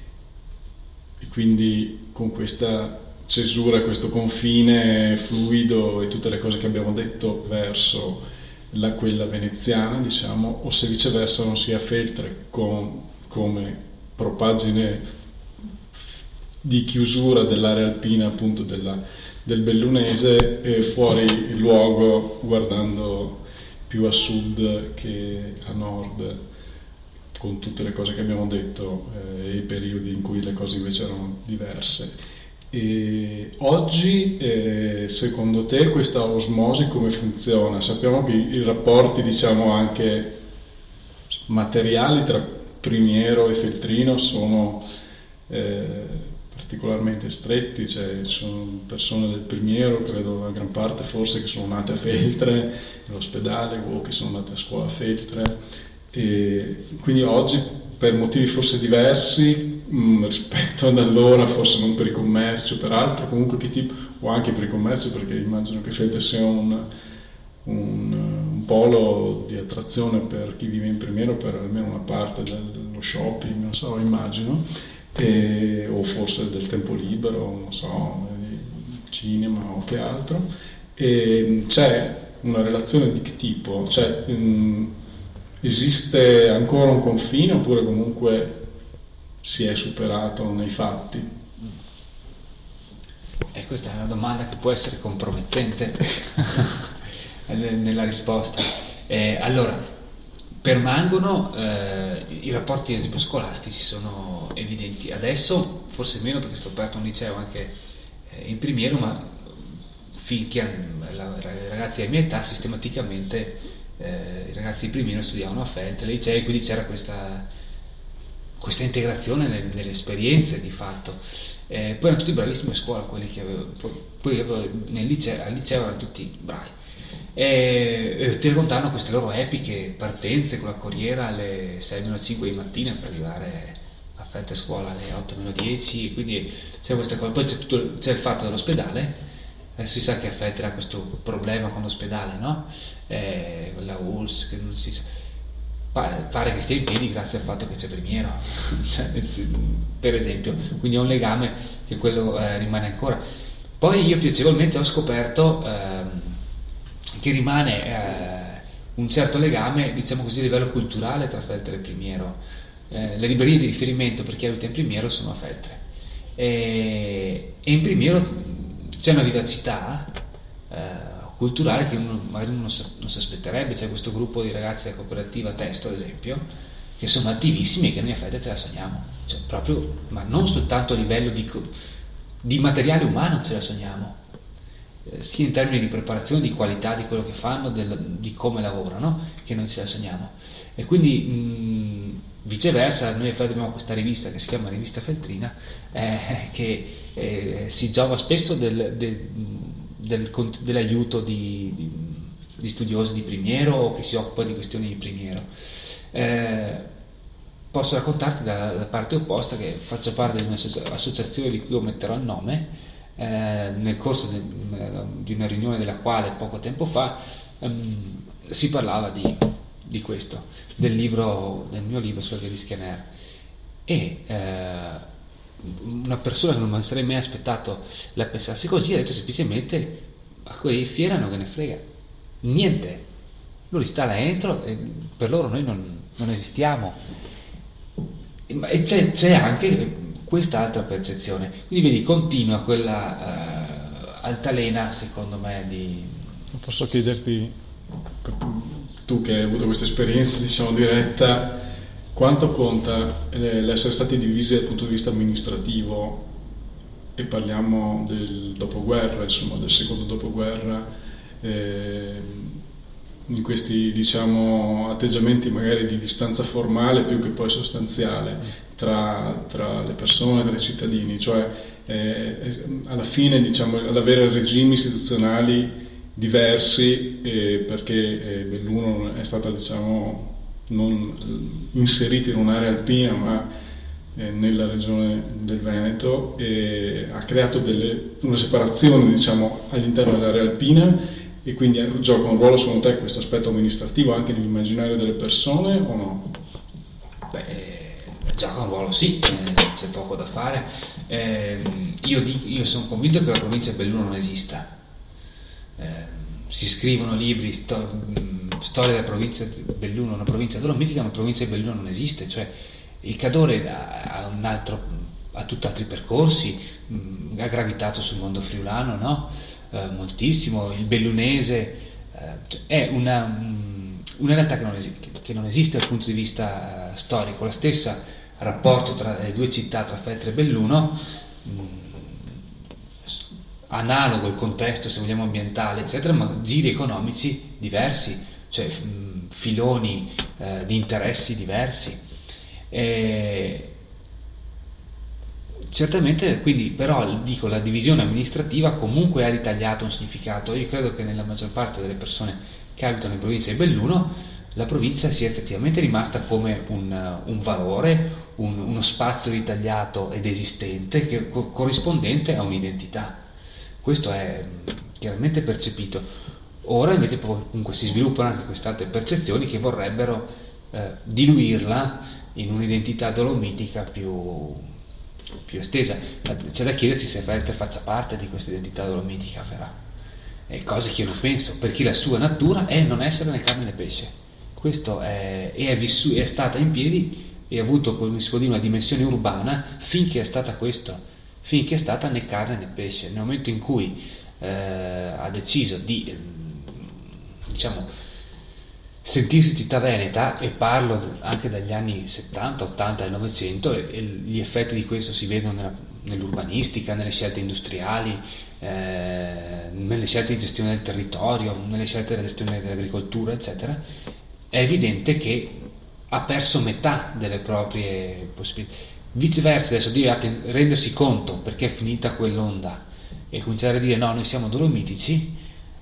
Speaker 4: quindi con questa cesura, questo confine fluido e tutte le cose che abbiamo detto verso quella veneziana, diciamo, o se viceversa non sia Feltre come propaggine di chiusura dell'area alpina, appunto del Bellunese, e fuori luogo guardando più a sud che a nord, con tutte le cose che abbiamo detto, e i periodi in cui le cose invece erano diverse. E oggi, secondo te, questa osmosi come funziona? Sappiamo che i rapporti, diciamo, anche materiali tra Primiero e Feltrino sono particolarmente stretti, cioè ci sono persone del Primiero, credo la gran parte forse, che sono nate a Feltre, all'ospedale, o che sono nate a scuola a Feltre, e quindi oggi, per motivi forse diversi rispetto ad allora, forse non per il commercio, per altro, comunque che tipo, o anche per il commercio, perché immagino che Feltre sia un polo di attrazione per chi vive in Primiero, per almeno una parte dello shopping, non so, immagino, o forse del tempo libero, non so, cinema o che altro. E c'è una relazione di che tipo? Cioè, esiste ancora un confine, oppure comunque si è superato nei fatti?
Speaker 5: E questa è una domanda che può essere compromettente nella risposta. Allora, permangono i rapporti, ad esempio, scolastici sono evidenti. Adesso forse meno, perché sto aperto un liceo anche in Primiero, ma finché i ragazzi della mia età sistematicamente i ragazzi di Primiero studiavano a Feltre, ai licei, quindi c'era questa integrazione nelle esperienze di fatto. Poi erano tutti bravissimi a scuola, quelli che avevo al liceo erano tutti bravi, e ti raccontavano queste loro epiche partenze con la corriera alle 6:05 di mattina per arrivare a Feltre scuola alle 8:10, e quindi c'è questa cosa. Poi c'è il fatto dell'ospedale. Adesso si sa che a Feltre ha questo problema con l'ospedale, no? Con la ULSS, che non si sa. Pare che stia in piedi grazie al fatto che c'è Primiero, cioè, per esempio, quindi è un legame che quello rimane ancora. Poi io piacevolmente ho scoperto che rimane un certo legame, diciamo così, a livello culturale tra Feltre e Primiero. Le librerie di riferimento per chi abita in Primiero sono a Feltre, e in Primiero c'è una vivacità culturale che magari non si aspetterebbe. C'è questo gruppo di ragazzi della cooperativa Testo, ad esempio, che sono attivissimi e che noi a Feltre ce la sogniamo, cioè, proprio, ma non soltanto a livello di materiale umano ce la sogniamo, sia in termini di preparazione, di qualità di quello che fanno, di come lavorano, che noi ce la sogniamo. E quindi viceversa, noi a Feltre abbiamo questa rivista che si chiama Rivista Feltrina, che si giova spesso dell'aiuto di studiosi di Primiero o che si occupa di questioni di Primiero. Posso raccontarti dalla parte opposta che faccio parte di un'associazione di cui ometterò il nome, nel corso di una riunione della quale poco tempo fa si parlava di questo, del mio libro sulla via di Schianer, e una persona che non mi sarei mai aspettato la pensasse così ha detto semplicemente: a quelli fiera non che ne frega niente, lui sta là dentro e per loro noi non esistiamo. E c'è anche quest'altra percezione, quindi vedi, continua quella altalena, secondo me,
Speaker 4: Posso chiederti, tu che hai avuto questa esperienza, diciamo, diretta, quanto conta l'essere stati divisi dal punto di vista amministrativo, e parliamo del dopoguerra, insomma, del secondo dopoguerra, in questi, diciamo, atteggiamenti magari di distanza formale più che poi sostanziale tra le persone, tra i cittadini, cioè alla fine, diciamo, ad avere regimi istituzionali diversi, perché Belluno è stata, diciamo, non inserita in un'area alpina ma nella regione del Veneto, e ha creato una separazione, diciamo, all'interno dell'area alpina, e quindi gioca un ruolo, secondo te, questo aspetto amministrativo anche nell'immaginario delle persone o no?
Speaker 5: Gioca un ruolo, sì, c'è poco da fare. Io sono convinto che la provincia di Belluno non esista. Si scrivono libri, storia della provincia di Belluno, una provincia dolomitica, ma la provincia di Belluno non esiste. Cioè, il Cadore ha tutt'altri percorsi, ha gravitato sul mondo friulano, no? Moltissimo. Il bellunese è una realtà che non esiste, che non esiste dal punto di vista storico. La stessa rapporto tra le due città, tra Feltre e Belluno, analogo il contesto, se vogliamo, ambientale, eccetera, ma giri economici diversi, cioè filoni di interessi diversi. Certamente, quindi, però dico, la divisione amministrativa comunque ha ritagliato un significato. Io credo che nella maggior parte delle persone che abitano in provincia di Belluno la provincia sia effettivamente rimasta come un valore, uno spazio ritagliato ed esistente, corrispondente a un'identità. Questo è chiaramente percepito. Ora invece comunque si sviluppano anche queste altre percezioni che vorrebbero diluirla in un'identità dolomitica più estesa. C'è da chiedersi se Feltre faccia parte di questa identità dolomitica, però è cose che io non penso, perché la sua natura è non essere né carne né pesce. Questo è stata in piedi e ha avuto, come si può dire, una dimensione urbana finché è stata questo, finché è stata né carne né pesce. Nel momento in cui ha deciso di sentirsi città veneta, e parlo anche dagli anni 70, 80 del Novecento, e gli effetti di questo si vedono nell'urbanistica, nelle scelte industriali, nelle scelte di gestione del territorio, nelle scelte della gestione dell'agricoltura, eccetera. È evidente che ha perso metà delle proprie possibilità. Viceversa, adesso deve rendersi conto perché è finita quell'onda e cominciare a dire no, noi siamo dolomitici,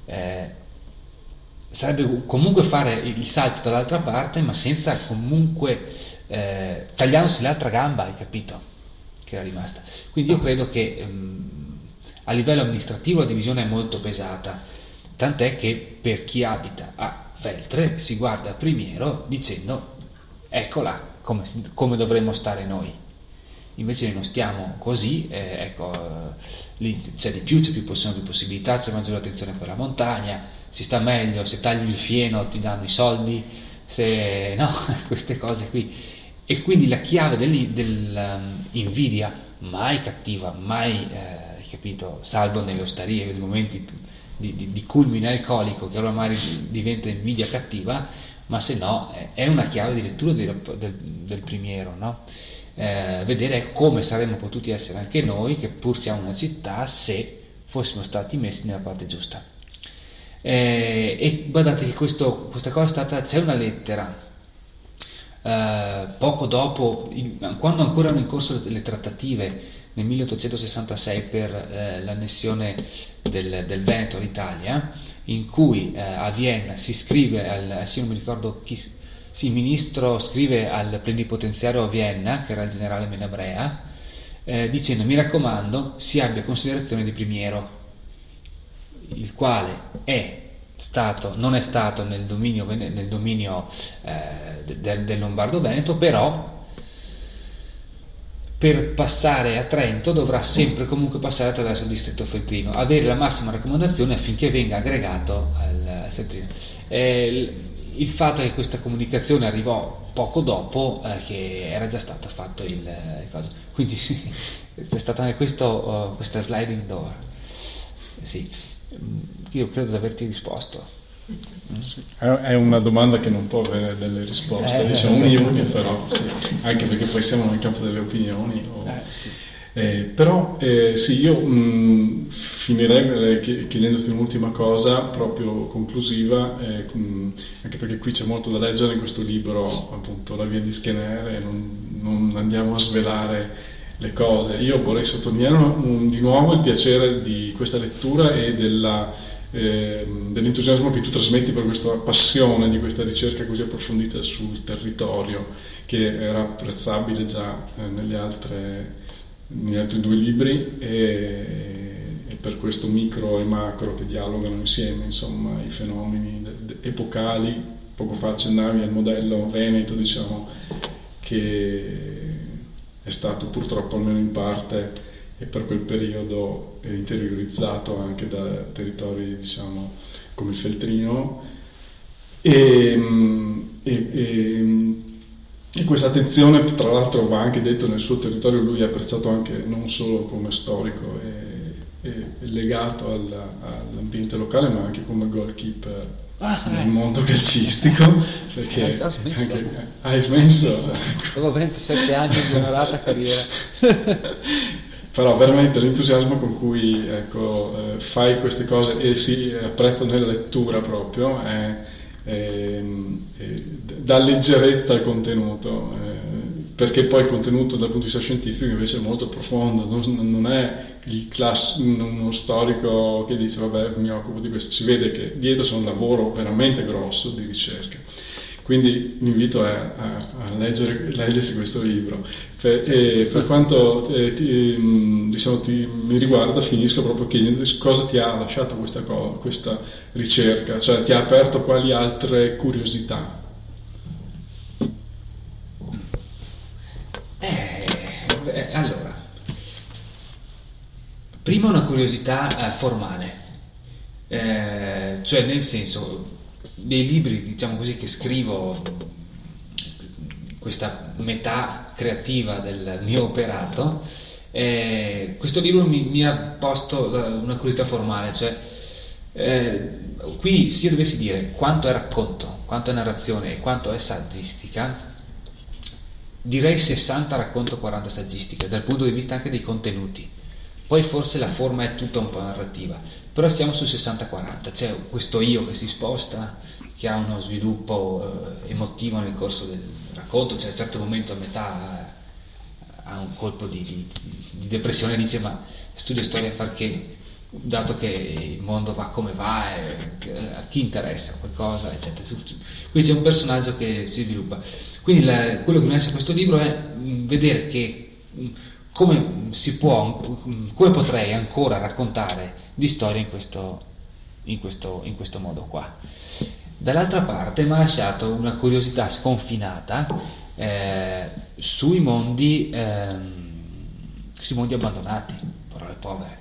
Speaker 5: sarebbe comunque fare il salto dall'altra parte, ma senza comunque tagliandosi l'altra gamba, hai capito, che era rimasta. Quindi io credo che a livello amministrativo la divisione è molto pesata, tant'è che per chi abita a Feltre si guarda a Primiero dicendo eccola come dovremmo stare noi. Invece noi non stiamo così, lì c'è di più, c'è più possibilità, c'è maggiore attenzione per la montagna, si sta meglio, se tagli il fieno ti danno i soldi, se no, queste cose qui. E quindi la chiave dell'invidia, mai cattiva, mai capito, salvo nelle osterie, nei momenti di culmine alcolico, che allora magari diventa invidia cattiva, ma se no è una chiave di lettura del Primiero, no? Vedere come saremmo potuti essere anche noi, che pur siamo una città, se fossimo stati messi nella parte giusta. E guardate che questa cosa è stata, c'è una lettera poco dopo, quando ancora erano in corso le trattative nel 1866 per l'annessione del Veneto all'Italia, in cui a Vienna si scrive se non mi ricordo chi, il ministro scrive al plenipotenziario a Vienna, che era il generale Menabrea, dicendo: mi raccomando, si abbia considerazione di Primiero, il quale non è stato nel dominio del Lombardo-Veneto, però per passare a Trento dovrà sempre comunque passare attraverso il distretto feltrino, avere la massima raccomandazione affinché venga aggregato al feltrino. Il fatto è che questa comunicazione arrivò poco dopo che era già stato fatto il cosa. Quindi c'è stato anche questa sliding door. Sì, io credo di averti risposto.
Speaker 4: Sì. È una domanda che non può avere delle risposte, diciamo univoche, però sì, anche perché poi siamo nel campo delle opinioni.
Speaker 5: Sì.
Speaker 4: Però sì, io finirei chiedendoti un'ultima cosa proprio conclusiva, anche perché qui c'è molto da leggere in questo libro, appunto La via di Schener, e non andiamo a svelare le cose. Io vorrei sottolineare di nuovo il piacere di questa lettura e dell'entusiasmo che tu trasmetti per questa passione di questa ricerca così approfondita sul territorio, che era apprezzabile già negli altri due libri, e per questo micro e macro che dialogano insieme, insomma, i fenomeni epocali. Poco fa accennavi al modello Veneto, diciamo, che è stato purtroppo, almeno in parte e per quel periodo, interiorizzato anche da territori, diciamo, come il Feltrino, e questa attenzione, tra l'altro, va anche detto, nel suo territorio lui è apprezzato anche non solo come storico e legato all'ambiente locale, ma anche come goalkeeper nel mondo calcistico, perché hai smesso.
Speaker 5: Dopo 27 anni di onorata carriera.
Speaker 4: Però veramente l'entusiasmo con cui fai queste cose e si apprezza nella lettura proprio dà leggerezza al contenuto, perché poi il contenuto dal punto di vista scientifico invece è molto profondo, non è uno storico che dice vabbè mi occupo di questo, si vede che dietro c'è un lavoro veramente grosso di ricerca. Quindi l'invito è a leggersi questo libro. Per quanto mi riguarda, finisco proprio chiedendoti cosa ti ha lasciato questa ricerca, cioè ti ha aperto quali altre curiosità?
Speaker 5: Allora, prima una curiosità formale, cioè nel senso, dei libri, diciamo così, che scrivo, questa metà creativa del mio operato, questo libro mi ha posto una curiosità formale, cioè qui se io dovessi dire quanto è racconto, quanto è narrazione e quanto è saggistica, direi 60 racconto, 40 saggistica, dal punto di vista anche dei contenuti. Poi forse la forma è tutta un po' narrativa, però stiamo sul 60-40, c'è questo io che si sposta, che ha uno sviluppo emotivo nel corso del racconto, cioè a un certo momento a metà ha un colpo di depressione e dice ma studio storia a far che, dato che il mondo va come va, a chi interessa qualcosa, eccetera. Quindi c'è un personaggio che si sviluppa. Quindi quello che mi interessa questo libro è vedere che come potrei ancora raccontare di storia in questo modo qua. Dall'altra parte mi ha lasciato una curiosità sconfinata sui mondi abbandonati, parole povere,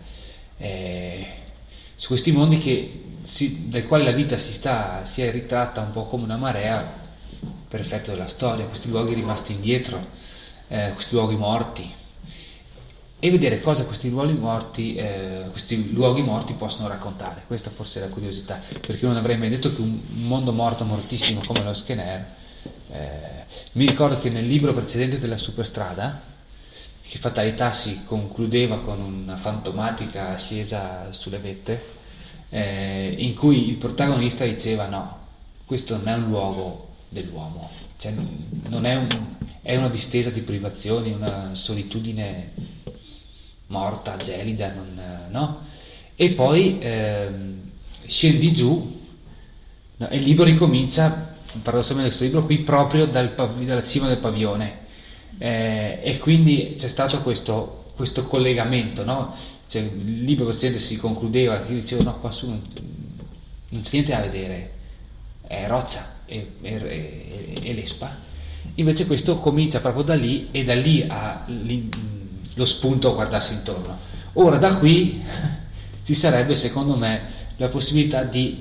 Speaker 5: su questi mondi dai quali la vita si è ritratta un po' come una marea per effetto della storia, questi luoghi rimasti indietro, questi luoghi morti, e vedere cosa questi luoghi morti possono raccontare. Questa forse è la curiosità, perché non avrei mai detto che un mondo mortissimo come lo Skener. Mi ricordo che nel libro precedente della Superstrada, che fatalità si concludeva con una fantomatica ascesa sulle vette, in cui il protagonista diceva no, questo non è un luogo dell'uomo, cioè non è una distesa di privazioni, una solitudine morta, gelida, no? E poi scendi giù, no? E il libro ricomincia, paradossalmente questo libro qui, proprio dalla cima del pavione, e quindi c'è stato questo collegamento, no? Cioè, il libro precedente si concludeva che io dicevo no, qua su non c'è niente da vedere, è roccia e l'espa. Invece questo comincia proprio da lì, e da lì ha lo spunto a guardarsi intorno. Ora da qui ci sarebbe, secondo me, la possibilità di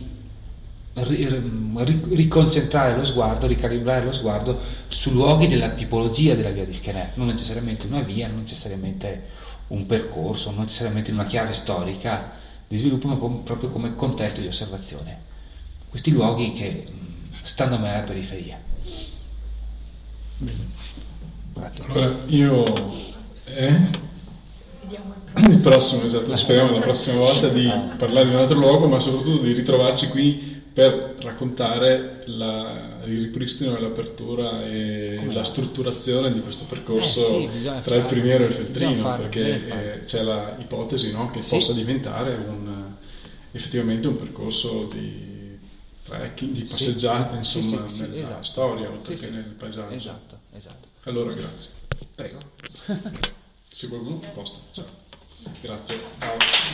Speaker 5: riconcentrare lo sguardo, ricalibrare lo sguardo su luoghi della tipologia della via di Skener, non necessariamente una via, non necessariamente un percorso, non necessariamente una chiave storica di sviluppo, ma proprio come contesto di osservazione. Questi luoghi che stanno a me alla periferia. Grazie.
Speaker 4: Allora io il prossimo, esatto, speriamo la prossima volta di parlare di un altro luogo, ma soprattutto di ritrovarci qui per raccontare il ripristino e l'apertura e la strutturazione di questo percorso tra il Primiero e il Feltrino, perché c'è la ipotesi, no, che possa diventare effettivamente un percorso di trekking, di passeggiata, insomma, nella storia oltre che nel paesaggio.
Speaker 5: Esatto.
Speaker 4: Allora, grazie.
Speaker 5: Prego.
Speaker 4: Se qualcuno a posto. Ciao. Grazie. Ciao.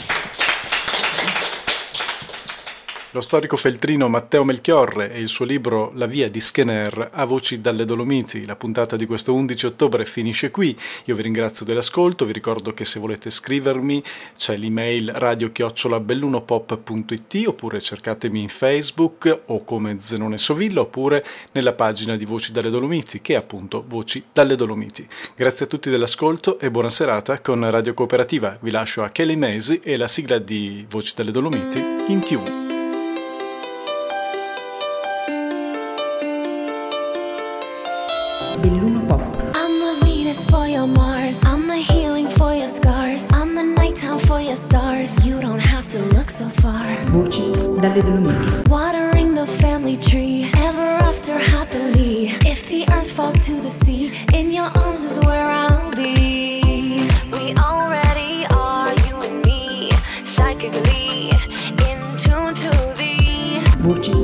Speaker 3: Lo storico feltrino Matteo Melchiorre e il suo libro La via di Skener a voci dalle Dolomiti. La puntata di questo 11 ottobre finisce qui. Io vi ringrazio dell'ascolto, vi ricordo che se volete scrivermi c'è l'email radio@bellunopop.it, oppure cercatemi in Facebook o come Zenone Sovilla, oppure nella pagina di Voci dalle Dolomiti, che è appunto Voci dalle Dolomiti. Grazie a tutti dell'ascolto e buona serata con Radio Cooperativa. Vi lascio a Kelly Masi e la sigla di Voci dalle Dolomiti in TV.
Speaker 1: Belluno Pop.
Speaker 2: I'm the Venus for your Mars. I'm the healing for your scars. I'm the nighttime for your stars. You don't have to look so far.
Speaker 1: Voci dalle Dolomiti.
Speaker 2: Watering the family tree, ever after happily. If the earth falls to the sea, in your arms is where I'll be. We already are, you and me, psychically in tune to the
Speaker 1: Voci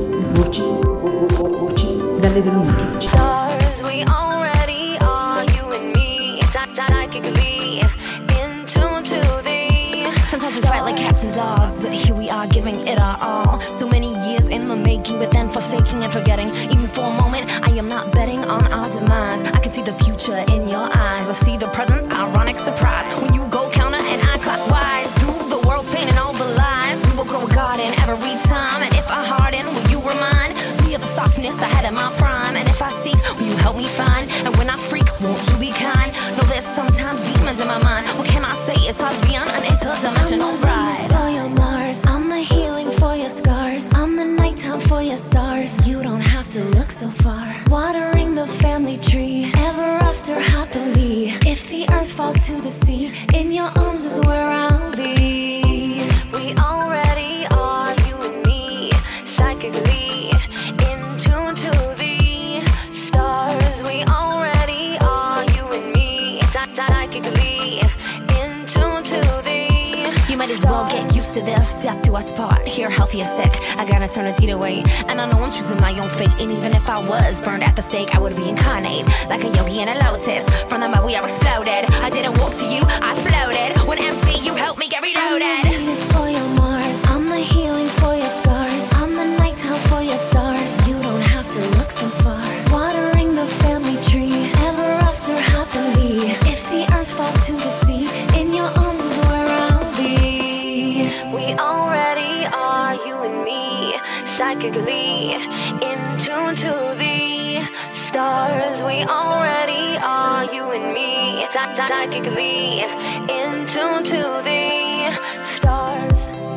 Speaker 1: dalle Dolomiti.
Speaker 2: stars. We already are, you and me, psychically in tune to the. Sometimes we fight like cats and dogs, but here we are giving it our all. So many years in the making, but then forsaking and forgetting. Even for a moment, I am not betting on our demise. I can see the future in your eyes. I see the presence, ironic surprise. When you go counter and I clockwise, through the world's pain and all the lies, we will grow a garden every time. And if I harden, will you remind me of the softness ahead of my prime? And if I seek, will you help me find? And when I freak, won't you be kind? No, there's sometimes demons in my mind. What can I say? It's hard to be on an interdimensional ride. For your Mars, I'm the healing for your scars. I'm the nighttime for your stars. You don't have to look so far. Watering the family tree, ever after happily. If the earth falls to the sea, in your arms is where I'll be. We already are, you and me, psychically in tune to the stars. We already are, you and me, psychically in tune to the. You might as well get used to this. Death do us part. Here, healthy or sick, I got eternity to wait. And I know I'm choosing my own fate. And even if I was burned at the stake, I would reincarnate like a yogi in a lotus. From the mud we are exploded. I didn't walk to you, I floated. When empty, you helped me get reloaded. I'm the Venus for your Mars. I'm the healing for your scars. I'm the nighttime for your stars. You don't have to look so far. Watering the family tree, ever after happily. If the earth falls to the sea, in your arms is where I'll be. We already are, you and me, psychically in tune to the stars. We already are, you and me, psychically in tune to the stars.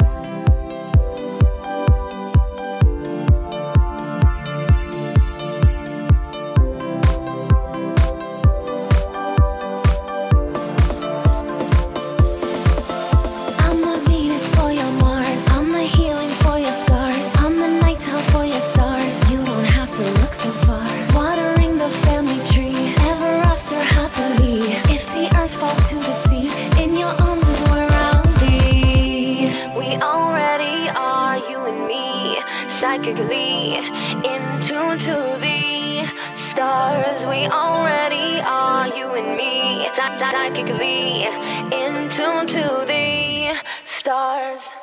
Speaker 2: I'm the Venus for your Mars. I'm the healing for your scars. I'm the nighttime for your stars. You don't have to look so far. Watering the family tree, ever after happily. If the earth falls to the sea, in your arms is where I'll be. We already are, you and me, psychically in tune to the stars. We already are, you and me, psychically in tune to the stars.